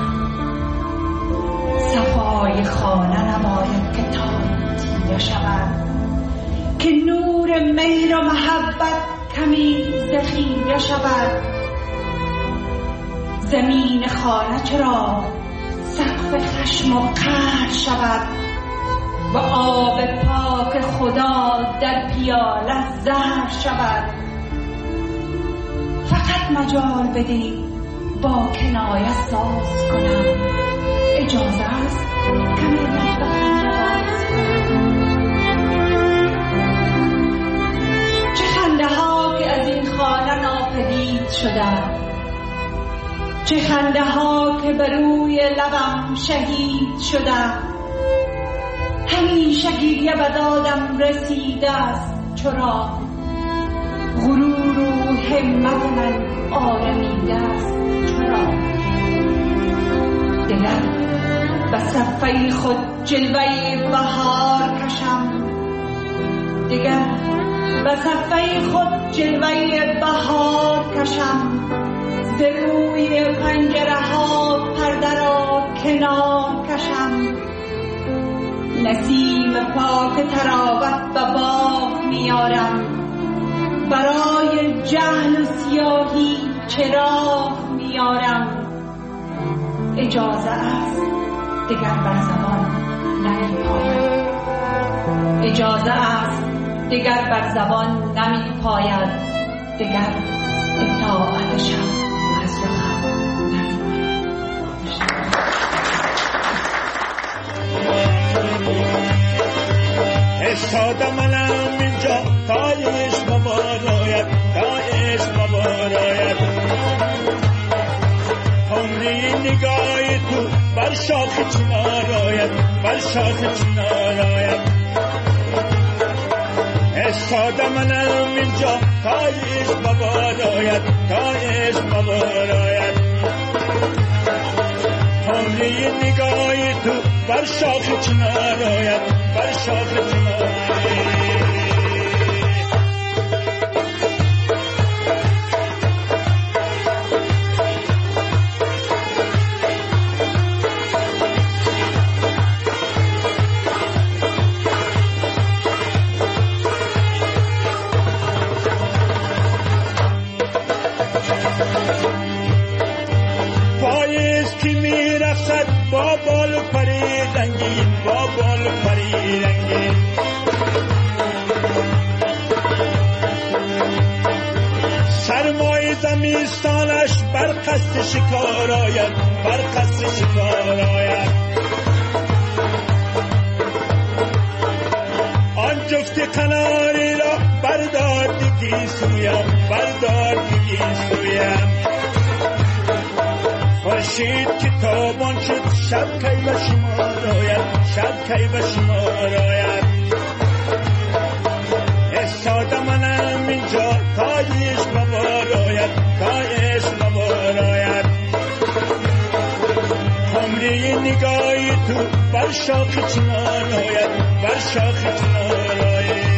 صفای خانه نباید که تاریکی شود، که نور مهر و محبت کمی ذخیره شود. زمین خانه چرا سقف خشم و قهر شود و آب پاک خدا در پیاله زهر شود. فقط مجال بده با کنایه ساز کنم، اجازه است کمی مطبخی نواز کنم. چه خنده ها که از این خانه ناپدید شده، چه خنده ها که بر روی لبم شهید شده. همیشه گریه به دادم رسیده است چرا غرور و همت من آرمیده است چرا. دگر به صفحه خود جلوه بهار کشم، دگر به صفحه خود جلوه بهار کشم. ز روی پنجره ها پرده را کنار کشم. نسیم پاک تراوت به باغ میارم، برای جهل و سیاهی چراغ میارم. اجازه است دگر بر زبان نمی پاید، اجازه است دگر بر زبان نمی پاید. دگر اطاعتشم از رخم نمی پاید. استاده منم اینجا تا عشق مباراید، تا عشق مباراید. عمری نگاه تو بر شاخ چنار آید، بر شاخ چنار آید. استاده منم اینجا تا عشق مباراید، تا عشق مباراید. عمری نگاه تو بر شاخ چنار آید، بر شاخ چنار آید. پاییز کی میرخصد با بال و پری رنگین، با بال و پری رنگین. سرمای زمستانش بر قصد شکار آید، بر قصد شکار آید. آن جفت قناری را بردار دیگی سویم، بردار دیگی سویم. خورشید که تابان شد شب کی به شمار آید، شب کی به شمار آید. استاده منم اینجا تا عشق مبار آید، تا عشق مبار آید. عمری نگاهی تو بر شاخ چنار آید، بر شاخ چنار آید.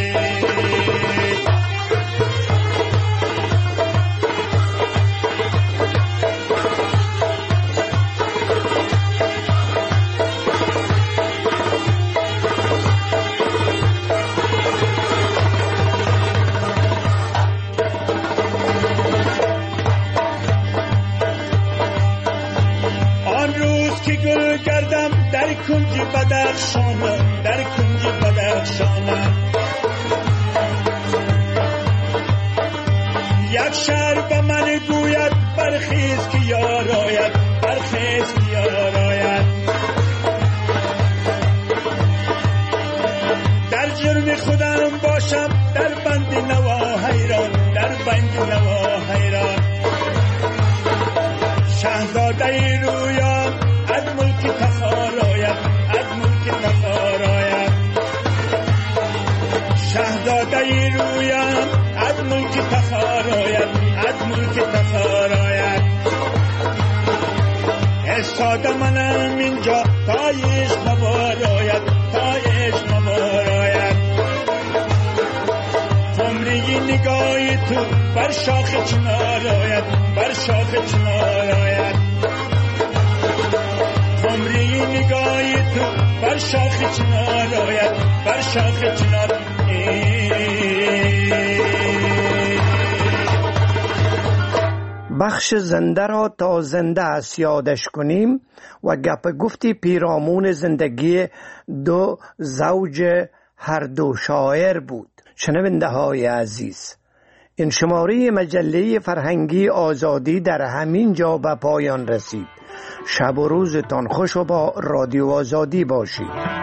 گردم در کنج بدخشانم، در کنج بدخشانم. یک شهر به من گوید برخیز که یار آید، برخیز که یار آید. در جرم خودم باشم در بند نوا حیران، در بند نوا حیران. شهزاده رویان از ملک تخار آید، از ملک تخار آید. شهزاده رویم از ملک تخار آید، از ملک تخار آید. استاده منم اینجا تا عشق مبار آید، تا عشق مبار آید. عمری نگاه تو بر شاخ چنار آید، بر شاخ چنار آید. عمری نگاهی تو بر شاخ چنار آید، بر شاخ چنار. بخش زنده را تا زنده است یادش کنیم و گپ گفتی پیرامون زندگی دو زوج هر دو شاعر بود. شنونده های عزیز، این شماره مجله فرهنگی آزادی در همین جا به پایان رسید. شب و روزتان خوش و با رادیو آزادی باشید.